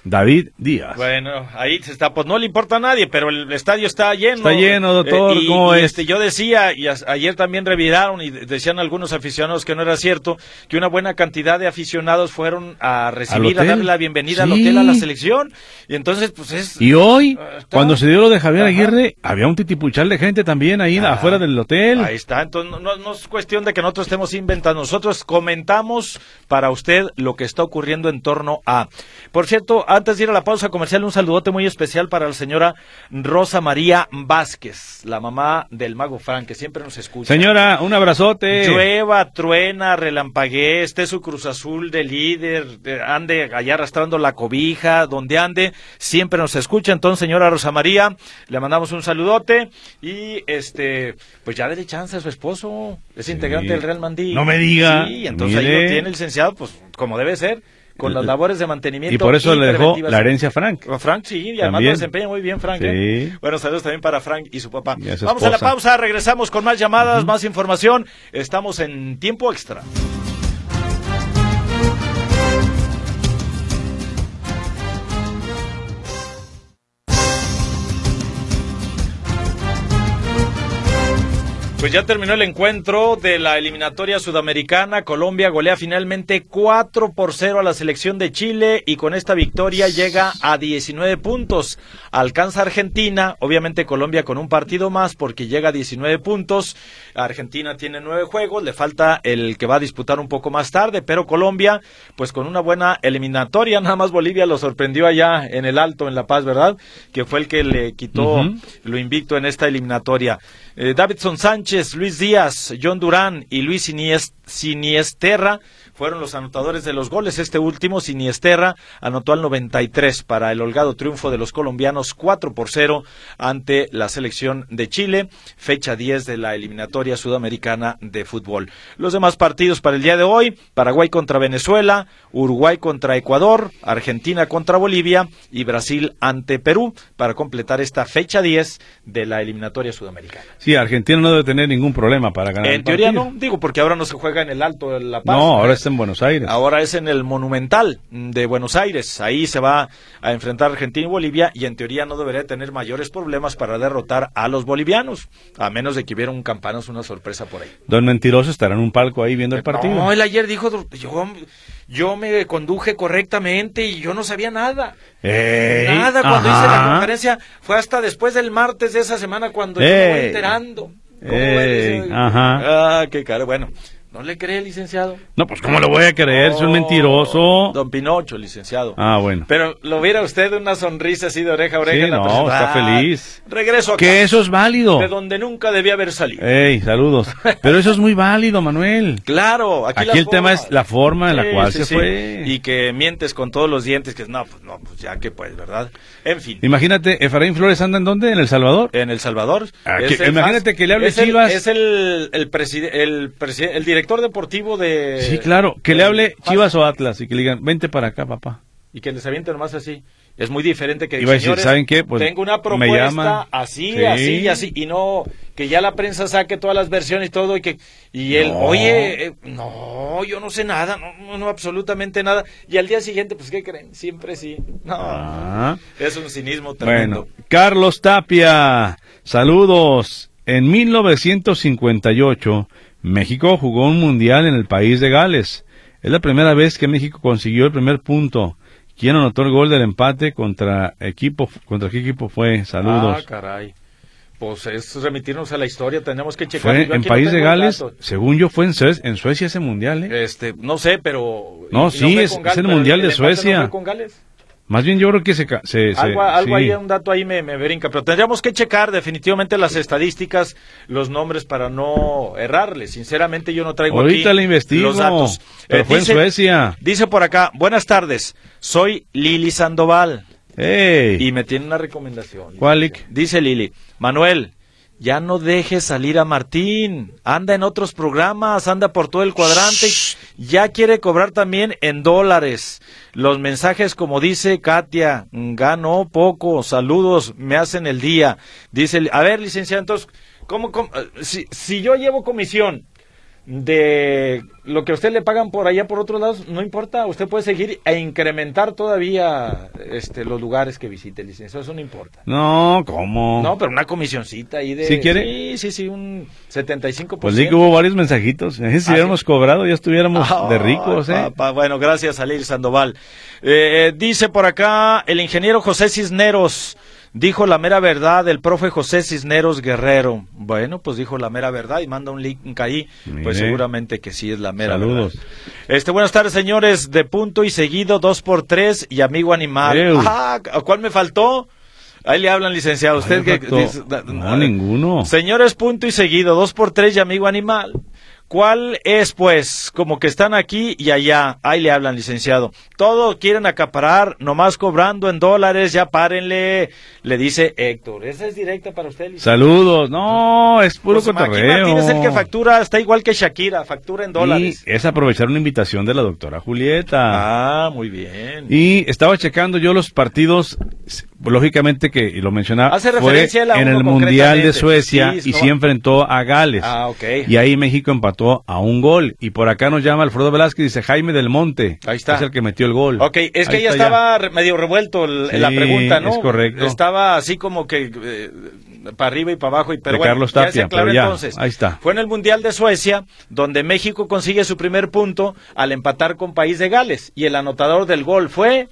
David Díaz. Bueno, ahí se está, pues no le importa a nadie, pero el estadio está lleno. Está lleno, doctor, eh, y, ¿cómo y es? Este, yo decía, y a, ayer también reviraron y decían algunos aficionados que no era cierto, que una buena cantidad de aficionados fueron a recibir, a darle la bienvenida sí. al hotel a la selección, y entonces pues es... Y hoy, uh, está... cuando se dio lo de Javier Ajá. Aguirre, había un titipuchal de gente también ahí ah, afuera del hotel. Ahí está, entonces no, no, no es cuestión de que nosotros estemos inventando, nosotros comentamos para usted lo que está ocurriendo en torno a... Por cierto, antes de ir a la pausa comercial, un saludote muy especial para la señora Rosa María Vázquez, la mamá del Mago Frank, que siempre nos escucha. Señora, un abrazote. Llueva, truena, relampaguee, esté su Cruz Azul de líder, ande allá arrastrando la cobija, donde ande, siempre nos escucha. Entonces, señora Rosa María, le mandamos un saludote y, este, pues ya dele chance a su esposo, es sí. integrante del Real Mandí. No me diga. Sí, entonces mire. ahí lo tiene el licenciado, pues, como debe ser. Con las labores de mantenimiento. Y por eso le dejó la herencia a Frank. A Frank, sí, y además lo desempeña muy bien Frank. Sí. ¿eh? Bueno, saludos también para Frank y su papá. Y a su Vamos esposa. a la pausa, regresamos con más llamadas, uh-huh. más información. Estamos en tiempo extra. Pues ya terminó el encuentro de la eliminatoria sudamericana. Colombia golea finalmente cuatro por cero a la selección de Chile y con esta victoria llega a diecinueve puntos. Alcanza Argentina, obviamente Colombia con un partido más porque llega a diecinueve puntos. Argentina tiene nueve juegos, le falta el que va a disputar un poco más tarde, pero Colombia pues con una buena eliminatoria. Nada más Bolivia lo sorprendió allá en el Alto, en La Paz, ¿verdad? Que fue el que le quitó uh-huh. lo invicto en esta eliminatoria. Eh, Davidson Sánchez, Luis Díaz, John Durán y Luis Iniest- Siniesterra fueron los anotadores de los goles. Este último, Siniesterra, anotó al noventa y tres para el holgado triunfo de los colombianos cuatro por cero ante la selección de Chile, fecha diez de la eliminatoria sudamericana de fútbol. Los demás partidos para el día de hoy: Paraguay contra Venezuela, Uruguay contra Ecuador, Argentina contra Bolivia y Brasil ante Perú, para completar esta fecha diez de la eliminatoria sudamericana. Sí, Argentina no debe tener ningún problema para ganar. En teoría no, digo, porque ahora no se juega en el Alto de La Paz. No, ahora está en Buenos Aires. Ahora es en el Monumental de Buenos Aires. Ahí se va a enfrentar Argentina y Bolivia y en teoría no debería tener mayores problemas para derrotar a los bolivianos, a menos de que hubiera un campanazo, una sorpresa por ahí. Don Mentiroso estará en un palco ahí viendo el partido. No, él ayer dijo, yo, yo me conduje correctamente y yo no sabía nada. Ey, nada, cuando ajá. hice la conferencia fue hasta después del martes de esa semana cuando Ey, yo me voy enterando. ¿Cómo ey, ves? ajá. Ah, qué caro, bueno. ¿No le cree, licenciado? No, pues ¿cómo lo voy a creer? Oh, es un mentiroso. Don Pinocho, licenciado. Ah, bueno. Pero lo viera usted una sonrisa así de oreja a oreja. Sí, en la no, presentación. está feliz. Regreso acá. Que eso es válido. De donde nunca debía haber salido. Ey, saludos. Pero eso es muy válido, Manuel. Claro. Aquí, aquí el forma. tema es la forma en la sí, cual sí, se sí. fue. Y que mientes con todos los dientes, que no, pues no, pues ya que pues, ¿verdad? En fin. Imagínate, Efraín Flores anda en dónde, en El Salvador. En El Salvador. Ah, Es que, el imagínate más, que le hable es el, Chivas. Es el el, preside, el, preside, el director deportivo de... Sí, claro, que el, le hable Chivas o Atlas y que le digan, vente para acá, papá. Y que les aviente nomás así. Es muy diferente que Iba a decir, señores, ¿saben qué? Pues tengo una me propuesta llaman. así, Sí. así y así, y no que ya la prensa saque todas las versiones y todo, y que y él, No. oye, eh, no, yo no sé nada, no, no, no, absolutamente nada, y al día siguiente, pues, ¿qué creen? Siempre sí, no, Ah. es un cinismo tremendo. Bueno, Carlos Tapia, saludos. En mil novecientos cincuenta y ocho, México jugó un mundial en el país de Gales. Es la primera vez que México consiguió el primer punto. ¿Quién anotó el gol del empate contra equipo? ¿Contra qué equipo fue? Saludos. Ah, caray. Pues es remitirnos a la historia, tenemos que checar. Fue Yo en aquí país no de tengo el Gales, dato. según yo fue en, Suecia, en Suecia ese mundial, ¿eh? Este, no sé, pero... No, y sí, fue es- con es Gales, el pero mundial de empate Suecia. ¿No fue con Gales? Más bien yo creo que se... ca- se, se Algo, algo sí. ahí, un dato ahí me, me brinca, pero tendríamos que checar definitivamente las estadísticas, los nombres para no errarle. Sinceramente yo no traigo Ahorita aquí le investigo, los datos. pero fue en Suecia. Dice por acá, buenas tardes, soy Lili Sandoval ¡Ey! y me tiene una recomendación. ¿Cuál, Lick? Dice Lili, Manuel, ya no dejes salir a Martín, anda en otros programas, anda por todo el cuadrante, ya quiere cobrar también en dólares. Los mensajes, como dice Katia, ganó poco, saludos, me hacen el día. Dice, a ver, licenciado, entonces, ¿cómo, cómo? Si, si yo llevo comisión, de lo que a usted le pagan por allá por otros lados, no importa, usted puede seguir e incrementar todavía este los lugares que visite, licenciado, eso no importa. No, ¿cómo? No, pero una comisioncita ahí de... ¿Sí quiere? Sí, sí, sí, un setenta y cinco por Pues ciento. sí que hubo varios mensajitos, eh, si ¿Ah, hubiéramos sí? cobrado ya estuviéramos Ah, de ricos, ¿eh? papá, bueno, gracias a Leir Sandoval. Eh, dice por acá el ingeniero José Cisneros, dijo la mera verdad el profe José Cisneros Guerrero. Bueno, pues dijo la mera verdad y manda un link ahí. Mire. Pues seguramente que sí es la mera Saludos. verdad. Este, buenas tardes, señores. De punto y seguido, dos por tres y amigo animal. Ew. Ah, ¿a cuál me faltó? Ahí le hablan, licenciado. Usted Ay, que facto. dice- No, ninguno. Señores, punto y seguido, dos por tres y amigo animal. ¿Cuál es, pues? Como que están aquí y allá. Ahí le hablan, licenciado. Todos quieren acaparar, nomás cobrando en dólares, ya párenle. Le dice Héctor. Esa es directa para usted, licenciado. Saludos. No, es puro Pues, Maqui cotorreo. Martín es el que factura, está igual que Shakira, factura en dólares. Y es aprovechar una invitación de la doctora Julieta. Ah, muy bien. Y estaba checando yo los partidos, s- lógicamente que y lo mencionaba, Hace fue referencia él a en uno el Mundial concretamente. de Suecia Sí, y no. sí enfrentó a Gales. Ah, ok. Y ahí México empató a un gol. Y por acá nos llama Alfredo Velázquez y dice Jaime del Monte. Ahí está. Es el que metió el gol. Ok, es que Ahí ya está estaba re- medio revuelto el- Sí, la pregunta, ¿no? es correcto. Estaba así como que eh, para arriba y para abajo. Y, pero De bueno, Carlos ya se Tapia, aclaró pero ya, entonces. ahí está. Fue en el Mundial de Suecia, donde México consigue su primer punto al empatar con País de Gales. Y el anotador del gol fue...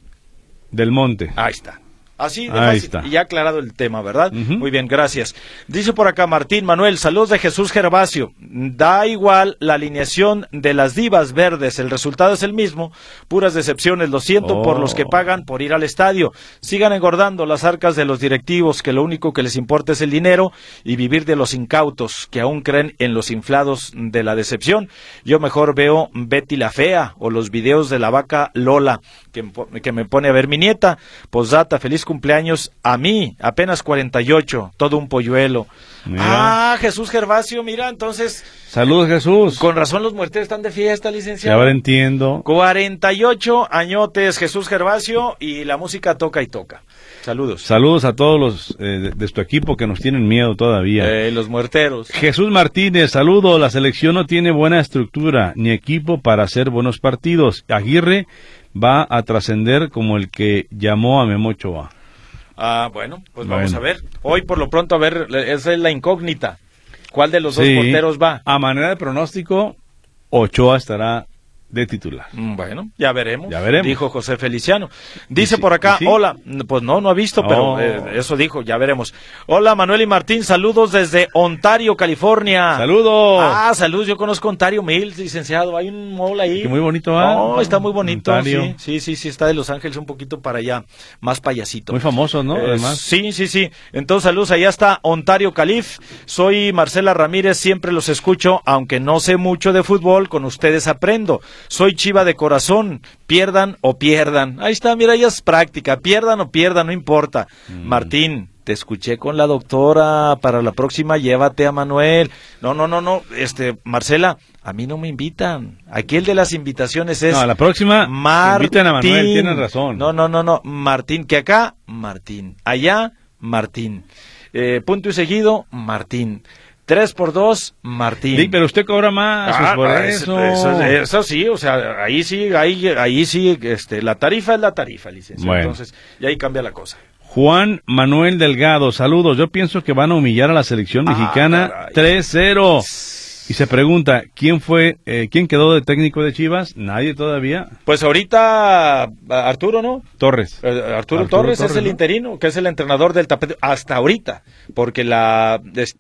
Del Monte. Ahí está. Así de Ahí fácil. está. Y ya aclarado el tema, ¿verdad? Ujú. Muy bien, gracias. Dice por acá Martín Manuel, saludos de Jesús Gervasio. Da igual la alineación de las divas verdes, el resultado es el mismo. Puras decepciones, lo siento Oh. por los que pagan por ir al estadio. Sigan engordando las arcas de los directivos, que lo único que les importa es el dinero y vivir de los incautos, que aún creen en los inflados de la decepción. Yo mejor veo Betty la Fea o los videos de la vaca Lola, que, que me pone a ver mi nieta. Posdata, feliz cumpleaños a mí, apenas cuarenta y ocho, todo un polluelo. Mira. Ah, Jesús Gervasio, mira, entonces, Saludos, Jesús. con razón los muerteros están de fiesta, Y licenciado. ahora entiendo. cuarenta y ocho añotes, Jesús Gervasio, y la música toca y toca. Saludos. Saludos a todos los eh, de, de tu equipo que nos tienen miedo todavía. Eh, los muerteros. Jesús Martínez, saludo. La selección no tiene buena estructura ni equipo para hacer buenos partidos. Aguirre va a trascender como el que llamó a Memo Ochoa. Ah, bueno, pues Bueno. vamos a ver. Hoy, por lo pronto, a ver, esa es la incógnita. ¿Cuál de los Sí. dos porteros va? A manera de pronóstico, Ochoa estará de titular. Mm, Bueno, ya veremos. Ya veremos. Dijo José Feliciano. Dice ¿Y sí? por acá, ¿Y sí? hola. Pues no, no ha visto, pero Oh. eh, eso dijo, ya veremos. Hola, Manuel y Martín, saludos desde Ontario, California. ¡Saludos! Ah, saludos, yo conozco Ontario Mills, licenciado. Hay un mall ahí. Que muy bonito, ¿ah? No, está muy bonito. Ontario. Sí, sí, sí, sí, está de Los Ángeles un poquito para allá, más payasito. Muy famoso, ¿no? Eh, Además. Sí, sí, sí. Entonces, saludos, allá está Ontario Calif. Soy Marcela Ramírez, siempre los escucho, aunque no sé mucho de fútbol, con ustedes aprendo. Soy Chiva de corazón, pierdan o pierdan. Ahí está, mira, ya es práctica, pierdan o pierdan, no importa. Mm. Martín, te escuché con la doctora, para la próxima llévate a Manuel. No, no, no, no, este, Marcela, a mí no me invitan. Aquí el de las invitaciones es... No, a la próxima Martín. inviten a Manuel, tienen razón. No, no, no, no, Martín, que acá, Martín, allá, Martín. Eh, punto y seguido, Martín. Tres por dos, Martín. Sí, pero usted cobra más, pues Ah, por ah, eso. eso, eso sí, o sea, ahí sí, ahí, ahí sí, este, la tarifa es la tarifa, licenciado. Bueno. Entonces, y ahí cambia la cosa. Juan Manuel Delgado, saludos. Yo pienso que van a humillar a la selección Ah, mexicana caray. tres cero. Y se pregunta, ¿quién fue, eh, quién quedó de técnico de Chivas? Nadie todavía. Pues ahorita, Arturo, ¿no? Torres. Eh, Arturo, Arturo Torres, Torres, es el ¿no? interino, que es el entrenador del tapete, hasta ahorita, porque la... este,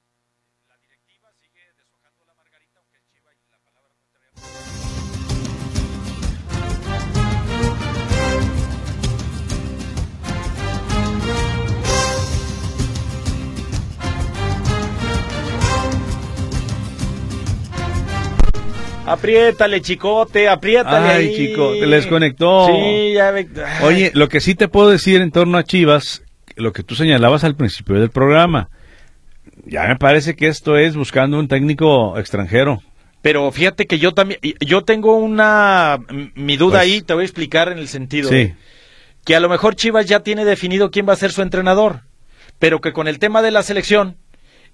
Apriétale, chicote, apriétale Ay, ahí. chico, te les conectó. Sí, ya ve. Ay. Oye, lo que sí te puedo decir en torno a Chivas, lo que tú señalabas al principio del programa, ya me parece que esto es buscando un técnico extranjero. Pero fíjate que yo también, yo tengo una, mi duda Pues, ahí, te voy a explicar en el sentido Sí. de que a lo mejor Chivas ya tiene definido quién va a ser su entrenador, pero que con el tema de la selección,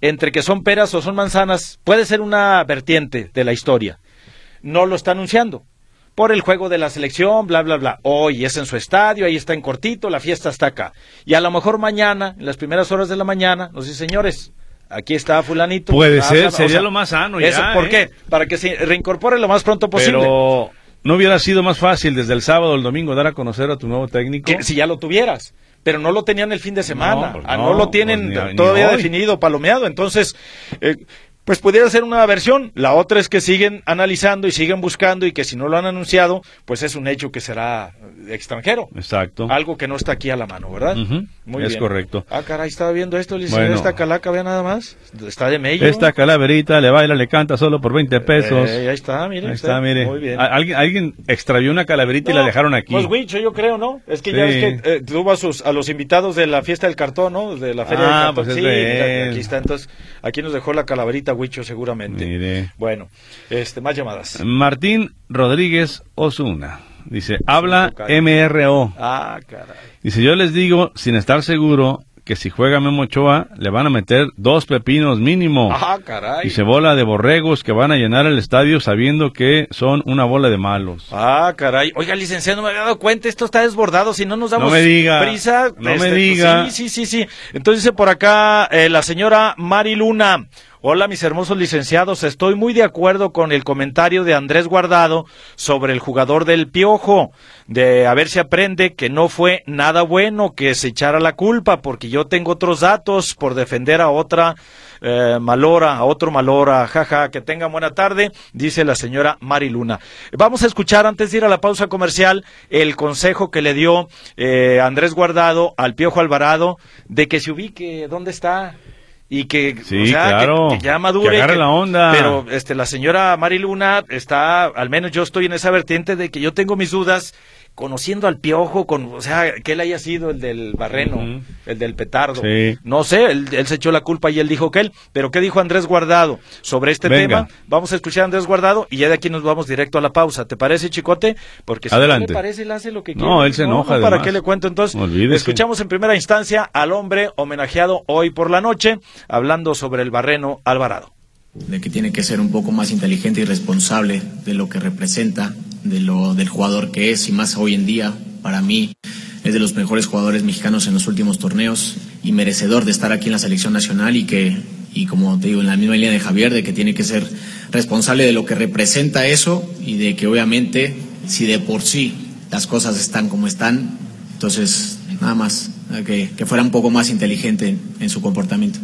entre que son peras o son manzanas, puede ser una vertiente de la historia. No lo está anunciando por el juego de la selección, bla, bla, bla. Hoy es en su estadio, ahí está en cortito, la fiesta está acá. Y a lo mejor mañana, en las primeras horas de la mañana, nos dice, señores, aquí está fulanito. Puede ah, ser, o sería sea, lo más sano eso, ya. ¿por ¿eh? qué? Para que se reincorpore lo más pronto posible. Pero ¿no hubiera sido más fácil desde el sábado o el domingo dar a conocer a tu nuevo técnico? Que, si ya lo tuvieras. Pero no lo tenían el fin de semana. No, pues ah, no, no lo tienen pues ni- todavía ni hoy. definido, palomeado. Entonces, eh, pues pudiera ser una versión. La otra es que siguen analizando y siguen buscando y que si no lo han anunciado, pues es un hecho que será extranjero. Exacto. Algo que no está aquí a la mano, ¿verdad? Ujú, Muy es bien. correcto. Ah, caray, estaba viendo esto, licenciado, Bueno. esta calaca, vea nada más. Está de mello. Esta calaverita le baila, le canta solo por veinte pesos. Eh, ahí está, mire. Ahí usted. está, mire. Muy bien. A- Alguien, alguien extravió una calaverita y No, la dejaron aquí. Pues Huicho, yo creo, ¿no? Es que Sí. ya ves que eh, tuvo a, sus, a los invitados de la fiesta del cartón, ¿no? De la feria Ah, del cartón. pues es sí, de mira, él. aquí está. Entonces, aquí nos dejó la calaverita Huicho seguramente. Mire. Bueno, este, más llamadas. Martín Rodríguez Osuna. Dice, habla tocayo. M R O. Ah, caray. Dice, yo les digo, sin estar seguro, que si juega Memo Ochoa, le van a meter dos pepinos mínimo. Ah, caray. Dice, bola de borregos que van a llenar el estadio sabiendo que son una bola de malos. Ah, caray. Oiga, licenciado, no me había dado cuenta, esto está desbordado, si no nos damos No me diga, prisa. no me diga. Sí, sí, sí, sí. Entonces dice por acá eh, la señora Mari Luna. Hola, mis hermosos licenciados, estoy muy de acuerdo con el comentario de Andrés Guardado sobre el jugador del Piojo, de a ver si aprende que no fue nada bueno que se echara la culpa, porque yo tengo otros datos por defender a otra eh, malora, a otro malora, jaja, que tengan buena tarde, dice la señora Mari Luna. Vamos a escuchar, antes de ir a la pausa comercial, el consejo que le dio eh, Andrés Guardado al Piojo Alvarado, de que se ubique, ¿dónde está? Y que, Sí, o sea, claro, que, que ya madure. que agarre la onda. Pero este, la señora Mari Luna está, al menos yo estoy en esa vertiente de que yo tengo mis dudas, conociendo al Piojo, con, o sea, que él haya sido el del Barreno, Ujú. el del Petardo. Sí. No sé, él, él se echó la culpa y él dijo que él. Pero ¿qué dijo Andrés Guardado sobre este Venga. tema? Vamos a escuchar a Andrés Guardado y ya de aquí nos vamos directo a la pausa. ¿Te parece, Chicote? Porque si Adelante. no le parece, él hace lo que No, quiere. él se enoja, ¿Para además. qué le cuento entonces? Olvídese. Escuchamos en primera instancia al hombre homenajeado hoy por la noche, hablando sobre el Barreno Alvarado. De que tiene que ser un poco más inteligente y responsable de lo que representa, de lo del jugador que es, y más hoy en día, para mí, es de los mejores jugadores mexicanos en los últimos torneos y merecedor de estar aquí en la selección nacional, y que, y como te digo, en la misma línea de Javier, de que tiene que ser responsable de lo que representa eso, y de que obviamente, si de por sí las cosas están como están, entonces nada más, que, que fuera un poco más inteligente en, en su comportamiento.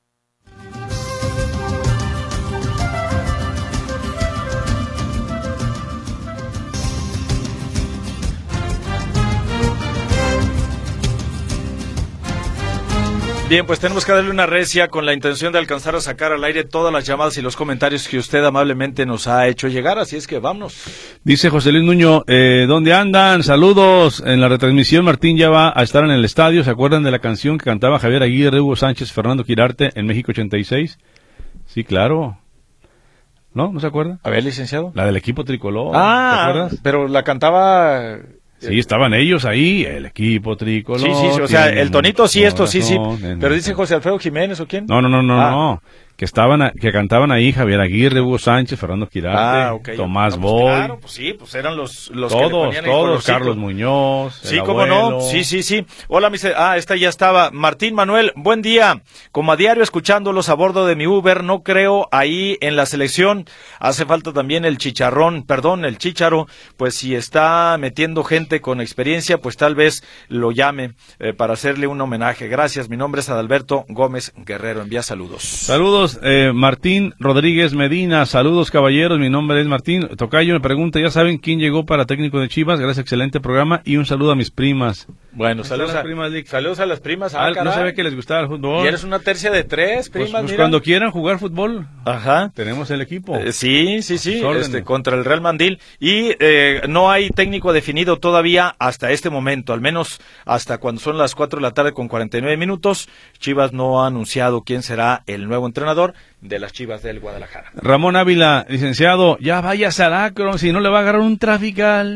Bien, pues tenemos que darle una recia con la intención de alcanzar a sacar al aire todas las llamadas y los comentarios que usted amablemente nos ha hecho llegar, así es que vámonos. Dice José Luis Nuño, eh, ¿dónde andan? Saludos. En la retransmisión Martín ya va a estar en el estadio. ¿Se acuerdan de la canción que cantaba Javier Aguirre, Hugo Sánchez, Fernando Quirarte en México ochenta y seis? Sí, claro. ¿No? ¿No se acuerda? A ver, licenciado. La del equipo tricolor. Ah, ¿te acuerdas? pero la cantaba... Sí, estaban ellos ahí, el equipo tricolor. Sí, sí, sí, o sea, tiene el tonito sí, esto sí, sí. corazón en Pero el- dice José Alfredo Jiménez, ¿o quién? No, no, no, no, Ah. no. Que estaban, a- que cantaban ahí Javier Aguirre, Hugo Sánchez, Fernando Quirarte, Ah, ok. Tomás Ah, pues Boy. claro, pues sí, pues eran los, los que le Todos, ponían el todos, colorcito. Carlos Muñoz. Sí, el cómo no, abuelo. sí, sí, sí. Hola, mis... ah, esta ya estaba. Martín Manuel, buen día. Como a diario escuchándolos a bordo de mi Uber, no creo ahí en la selección. Hace falta también el chicharrón, perdón, el chícharo, pues si está metiendo gente con experiencia, pues tal vez lo llame eh, para hacerle un homenaje. Gracias, mi nombre es Adalberto Gómez Guerrero, envía saludos. Saludos, eh, Martín Rodríguez Medina. Saludos, caballeros. Mi nombre es Martín. Tocayo me pregunta, ¿ya saben quién llegó para técnico de Chivas? Gracias, excelente programa. Y un saludo a mis primas. Bueno, Ahí saludos están a, las primas, Lick. saludos a las primas. Ah, Ah, no caray. sabía que les gustaba el fútbol. Y eres una tercia de tres, Pues, primas, pues mira. cuando quieran jugar fútbol, Ajá. tenemos el equipo. Eh, sí, sí, sí, sus órdenes. este, contra el Real Mandil. Y eh, no hay técnico definido todavía hasta este momento, al menos hasta cuando son las cuatro de la tarde con cuarenta y nueve minutos. Chivas no ha anunciado quién será el nuevo entrenador de las Chivas del Guadalajara. Ramón Ávila, licenciado, ya váyase al Akron, si no le va a agarrar un trafical.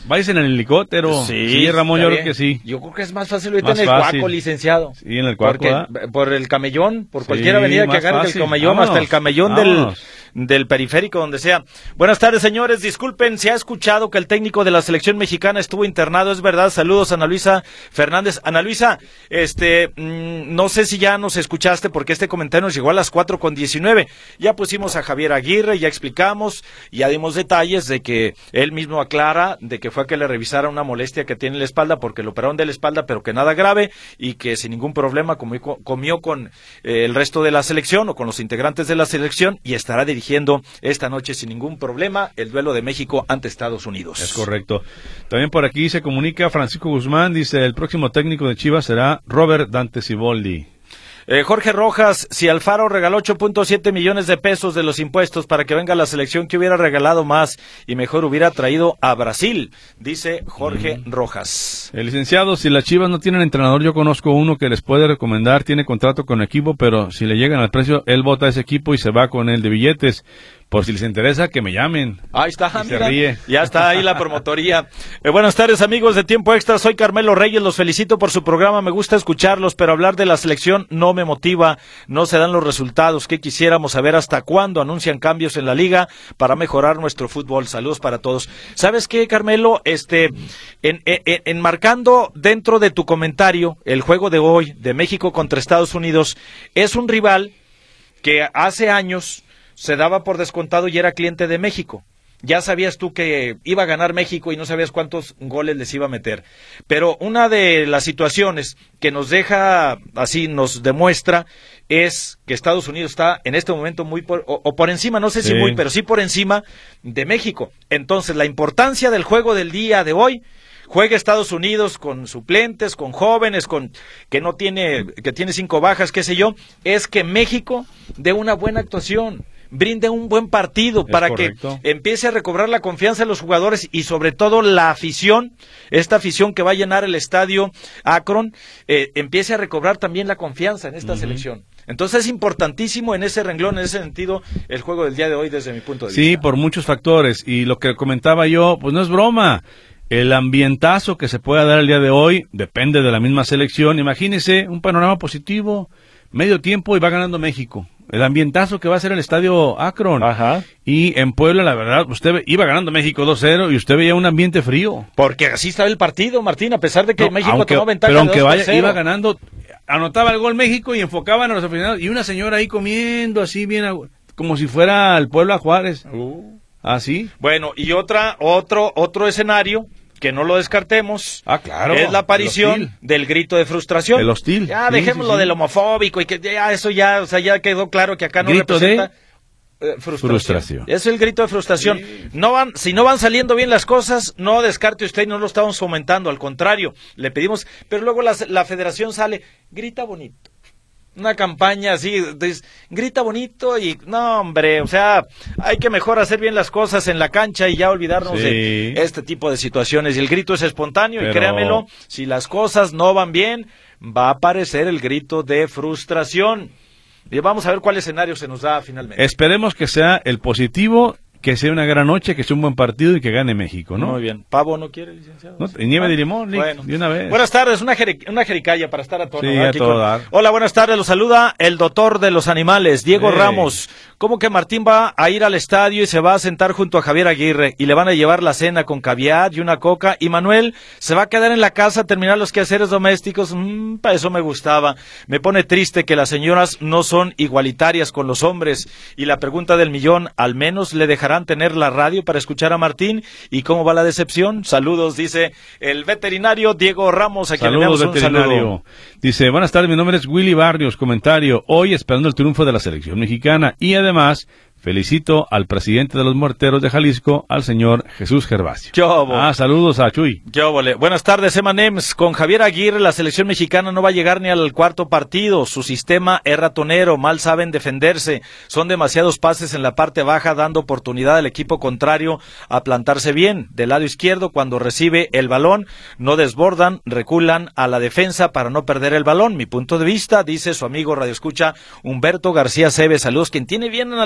Vais en el helicóptero. Sí, sí Ramón, yo bien. creo que sí. Yo creo que es más fácil ahorita Más en el fácil. Cuaco, licenciado. Sí, en el Cuaco, Porque, ¿verdad? por el camellón, por Sí, cualquier avenida que más agarre del fácil. camellón Vámonos, hasta el camellón del, vámonos. del periférico, donde sea. Buenas tardes, señores. Disculpen, se ha escuchado que el técnico de la selección mexicana estuvo internado, es verdad. Saludos, Ana Luisa Fernández. Ana Luisa, este, mmm, no sé si ya nos escuchaste porque este comentario nos llegó a las cuatro con diecinueve. Ya pusimos a Javier Aguirre, ya explicamos, ya dimos detalles de que él mismo aclara de que fue a que le revisara una molestia que tiene en la espalda porque lo operaron de la espalda, pero que nada grave y que sin ningún problema comió, comió con eh, el resto de la selección o con los integrantes de la selección y estará dirigiendo esta noche sin ningún problema el duelo de México ante Estados Unidos. Es correcto. También por aquí se comunica Francisco Guzmán, dice el próximo técnico de Chivas será Robert Dante Siboldi. Eh, Jorge Rojas, si Alfaro regaló ocho punto siete millones de pesos de los impuestos para que venga la selección, que hubiera regalado más y mejor hubiera traído a Brasil, dice Jorge mm. Rojas. El licenciado, si las Chivas no tienen entrenador, yo conozco uno que les puede recomendar, tiene contrato con equipo, pero si le llegan al precio, él vota a ese equipo y se va con el de billetes. Por si les interesa, que me llamen. Ahí está, y mira, se ríe. Ya está ahí la promotoría. Eh, buenas tardes, amigos de Tiempo Extra. Soy Carmelo Reyes, los felicito por su programa. Me gusta escucharlos, pero hablar de la selección no me motiva. No se dan los resultados que quisiéramos saber hasta cuándo anuncian cambios en la liga para mejorar nuestro fútbol. Saludos para todos. ¿Sabes qué, Carmelo? Este, en, en, enmarcando dentro de tu comentario el juego de hoy de México contra Estados Unidos, es un rival que hace años se daba por descontado y era cliente de México. Ya sabías tú que iba a ganar México y no sabías cuántos goles les iba a meter. Pero una de las situaciones que nos deja, así nos demuestra, es que Estados Unidos está en este momento muy por, o, o por encima, no sé si sí. muy, pero sí por encima de México. Entonces, la importancia del juego del día de hoy, juega Estados Unidos con suplentes, con jóvenes, con que no tiene, que tiene cinco bajas, qué sé yo, es que México dé una buena actuación, brinde un buen partido es para correcto. que empiece a recobrar la confianza de los jugadores y sobre todo la afición, esta afición que va a llenar el estadio Akron, eh, empiece a recobrar también la confianza en esta uh-huh. selección. Entonces es importantísimo en ese renglón, en ese sentido, el juego del día de hoy desde mi punto de sí, vista. Sí, por muchos factores, y lo que comentaba yo, pues no es broma. El ambientazo que se pueda dar el día de hoy depende de la misma selección. Imagínese un panorama positivo, medio tiempo y va ganando México. El ambientazo que va a ser el estadio Akron. Ajá. Y en Puebla, la verdad, usted iba ganando México dos cero y usted veía un ambiente frío. Porque así estaba el partido, Martín, a pesar de que no, México aunque, tomó ventaja pero aunque de dos por vaya, cero. iba ganando, anotaba el gol México y enfocaban a los aficionados. Y una señora ahí comiendo así bien, como si fuera el Puebla Juárez. Uh. Así. Bueno, y otra, otro, otro escenario que no lo descartemos, ah, claro, es la aparición del grito de frustración. El hostil. Ya sí, dejemos sí, lo sí. del homofóbico y que ya eso ya, o sea, ya quedó claro que acá no grito representa de eh, frustración. frustración. Es el grito de frustración. Sí. No van, si no van saliendo bien las cosas, no descarte usted, no lo estamos fomentando, al contrario, le pedimos, pero luego la, la federación sale, grita bonito. Una campaña así, de, grita bonito y no, hombre, o sea, hay que mejor hacer bien las cosas en la cancha y ya olvidarnos sí. de este tipo de situaciones. Y el grito es espontáneo Pero... y créamelo, si las cosas no van bien, va a aparecer el grito de frustración. Y vamos a ver cuál escenario se nos da finalmente. Esperemos que sea el positivo, que sea una gran noche, que sea un buen partido y que gane México, ¿no? Muy bien. ¿Pavo no quiere, licenciado? No, nieve ah, de limón, Nick, bueno. de una vez. Buenas tardes, una, jeri una jericaya para estar a tono. Sí, a todo dar. Hola, buenas tardes, los saluda el doctor de los animales, Diego hey. Ramos. ¿Cómo que Martín va a ir al estadio y se va a sentar junto a Javier Aguirre y le van a llevar la cena con caviar y una coca? Y Manuel se va a quedar en la casa a terminar los quehaceres domésticos. Mm, para eso me gustaba. Me pone triste que las señoras no son igualitarias con los hombres. Y la pregunta del millón, ¿al menos le dejarán tener la radio para escuchar a Martín? ¿Y cómo va la decepción? Saludos, dice el veterinario Diego Ramos, a quien le damos un saludo. Dice, buenas tardes, mi nombre es Willy Barrios, comentario, hoy esperando el triunfo de la selección mexicana y además felicito al presidente de los Muerteros de Jalisco, al señor Jesús Gervasio. Chobo. Ah, saludos a Chuy. Chobole. Buenas tardes, Emanems. Con Javier Aguirre, la selección mexicana no va a llegar ni al cuarto partido. Su sistema es ratonero, mal saben defenderse. Son demasiados pases en la parte baja, dando oportunidad al equipo contrario a plantarse bien. Del lado izquierdo, cuando recibe el balón, no desbordan, reculan a la defensa para no perder el balón. Mi punto de vista, dice su amigo radioescucha Humberto García Cebes. Saludos, quien tiene bien analizado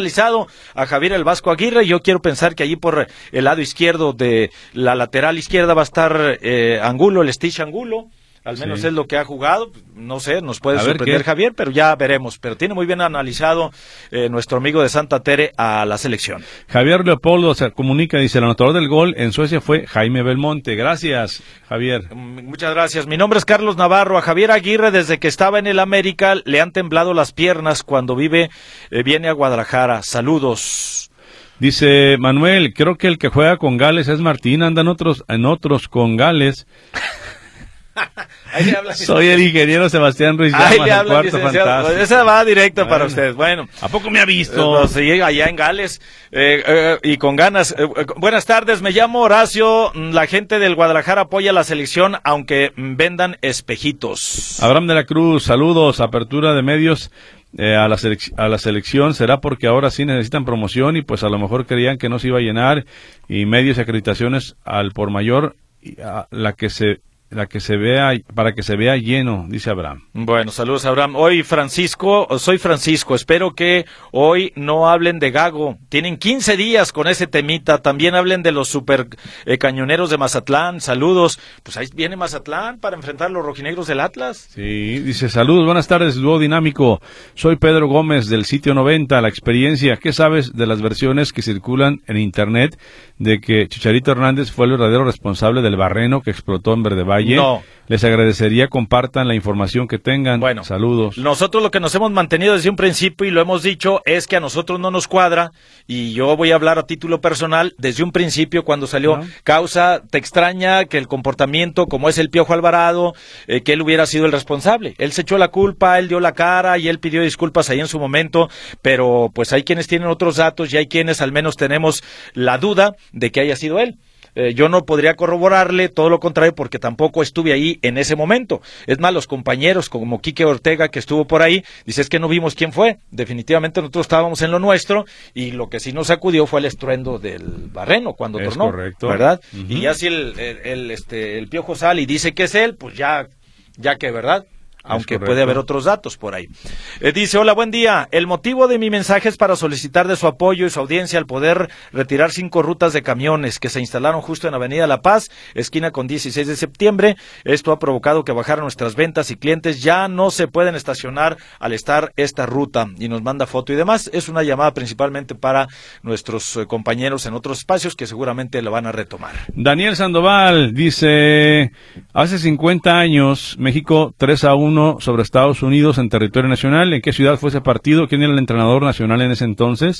visto a Javier el Vasco Aguirre. Yo quiero pensar que allí por el lado izquierdo de la lateral izquierda va a estar eh, Angulo, el Stitch Angulo. Al menos sí. Es lo que ha jugado, no sé, nos puede a sorprender Javier, pero ya veremos. Pero tiene muy bien analizado eh, nuestro amigo de Santa Tere a la selección. Javier Leopoldo se comunica, dice, el anotador del gol en Suecia fue Jaime Belmonte. Gracias, Javier. Muchas gracias. Mi nombre es Carlos Navarro. A Javier Aguirre, desde que estaba en el América, le han temblado las piernas cuando vive, eh, viene a Guadalajara. Saludos. Dice Manuel, creo que el que juega con Gales es Martín, andan otros, en otros con Gales. Ahí le habla, soy el ingeniero Sebastián Ruiz Llamas, Ahí le habla, el cuarto fantástico. Esa va directo bueno, para usted. Bueno, ¿a poco me ha visto? Eh, sí, allá en Gales eh, eh, y con ganas. Eh, eh, buenas tardes, me llamo Horacio. La gente del Guadalajara apoya a la selección, aunque vendan espejitos. Abraham de la Cruz, saludos. Apertura de medios eh, a, la selec- a la selección. Será porque ahora sí necesitan promoción y pues a lo mejor creían que no se iba a llenar y medios y acreditaciones al por mayor, y a la que se la que se vea, para que se vea lleno, dice Abraham. Bueno, saludos Abraham. Hoy Francisco, soy Francisco, espero que hoy no hablen de Gago, tienen quince días con ese temita, también hablen de los super eh, cañoneros de Mazatlán, saludos, pues ahí viene Mazatlán para enfrentar a los rojinegros del Atlas. Sí, dice, saludos, buenas tardes, dúo dinámico, soy Pedro Gómez del sitio noventa, la experiencia, ¿qué sabes de las versiones que circulan en internet de que Chicharito Hernández fue el verdadero responsable del barreno que explotó en Verde Valle? No. Les agradecería compartan la información que tengan. Bueno, saludos. Nosotros lo que nos hemos mantenido desde un principio y lo hemos dicho es que a nosotros no nos cuadra y yo voy a hablar a título personal desde un principio cuando salió ¿no? Causa, te extraña que el comportamiento como es el Piojo Alvarado, eh, que él hubiera sido el responsable. Él se echó la culpa, él dio la cara y él pidió disculpas ahí en su momento, pero pues hay quienes tienen otros datos y hay quienes al menos tenemos la duda de que haya sido él. Eh, yo no podría corroborarle, todo lo contrario, porque tampoco estuve ahí en ese momento. Es más, los compañeros, como Quique Ortega, que estuvo por ahí, dice, es que no vimos quién fue. Definitivamente nosotros estábamos en lo nuestro, y lo que sí nos sacudió fue el estruendo del barreno cuando es tornó, correcto. ¿verdad? Uh-huh. Y ya si el, el, el, este, el Piojo sale y dice que es él, pues ya, ya que, ¿verdad? Aunque puede haber otros datos por ahí. Eh, dice, hola, buen día. El motivo de mi mensaje es para solicitar de su apoyo y su audiencia al poder retirar cinco rutas de camiones que se instalaron justo en Avenida La Paz, esquina con dieciséis de septiembre. Esto ha provocado que bajaran nuestras ventas y clientes ya no se pueden estacionar al estar esta ruta. Y nos manda foto y demás. Es una llamada principalmente para nuestros eh, compañeros en otros espacios que seguramente la van a retomar. Daniel Sandoval dice, hace cincuenta años, México tres a uno sobre Estados Unidos en territorio nacional. ¿En qué ciudad fue ese partido? ¿Quién era el entrenador nacional en ese entonces?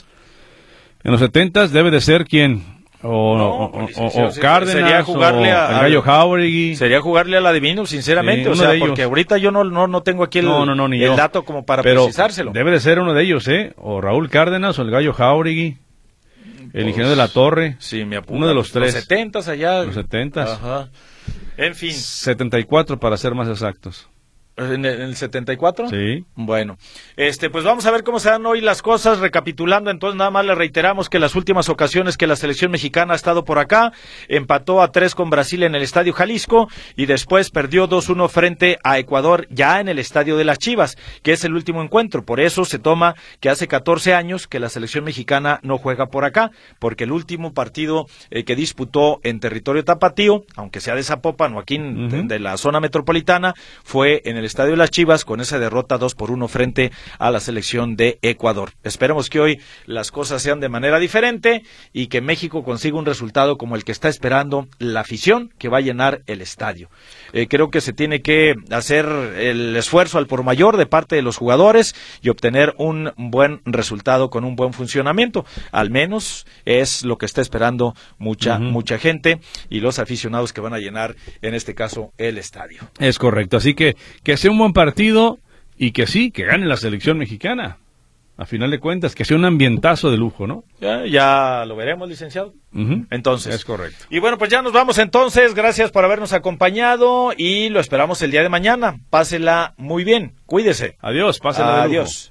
En los setentas debe de ser quién, o, no, o, pues, o, sí, o sí, Cárdenas, sería jugarle o a, el Gallo Jauregui. Sería jugarle al adivino, sinceramente, sí, o sea, porque ahorita yo no, no, no tengo aquí el, no, no, no, ni el yo. dato como para Pero precisárselo. Debe de ser uno de ellos, ¿eh? O Raúl Cárdenas o el Gallo Jauregui. El pues, ingeniero de la Torre. Sí, me apura. Uno de los tres. Los setentas allá. Los setentas. Ajá. En fin. setenta y cuatro para ser más exactos. ¿En el, en el setenta y cuatro? Sí. Bueno, este, pues vamos a ver cómo se dan hoy las cosas, recapitulando, entonces nada más le reiteramos que las últimas ocasiones que la selección mexicana ha estado por acá, empató a tres con Brasil en el Estadio Jalisco y después perdió dos uno frente a Ecuador ya en el Estadio de las Chivas, que es el último encuentro, por eso se toma que hace catorce años que la selección mexicana no juega por acá, porque el último partido eh, que disputó en territorio tapatío, aunque sea de Zapopan o aquí en, uh-huh. de, de la zona metropolitana, fue en el Estadio de las Chivas con esa derrota dos por uno frente a la selección de Ecuador. Esperemos que hoy las cosas sean de manera diferente y que México consiga un resultado como el que está esperando la afición que va a llenar el estadio. Eh, creo que se tiene que hacer el esfuerzo al por mayor de parte de los jugadores y obtener un buen resultado con un buen funcionamiento. Al menos es lo que está esperando mucha, uh-huh. mucha gente y los aficionados que van a llenar, en este caso, el estadio. Es correcto, así que que sea un buen partido y que sí, que gane la selección mexicana. A final de cuentas, que sea un ambientazo de lujo, ¿no? Ya, ya lo veremos, licenciado. Uh-huh. Entonces. Es correcto. Y bueno, pues ya nos vamos entonces. Gracias por habernos acompañado y lo esperamos el día de mañana. Pásela muy bien. Cuídese. Adiós, pásela de lujo. Adiós.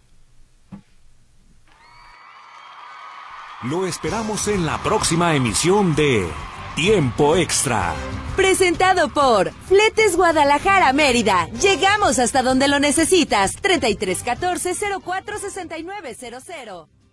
Lo esperamos en la próxima emisión de Tiempo Extra. Presentado por Fletes Guadalajara Mérida. Llegamos hasta donde lo necesitas. treinta y tres catorce cero cuatro sesenta y nueve cero cero.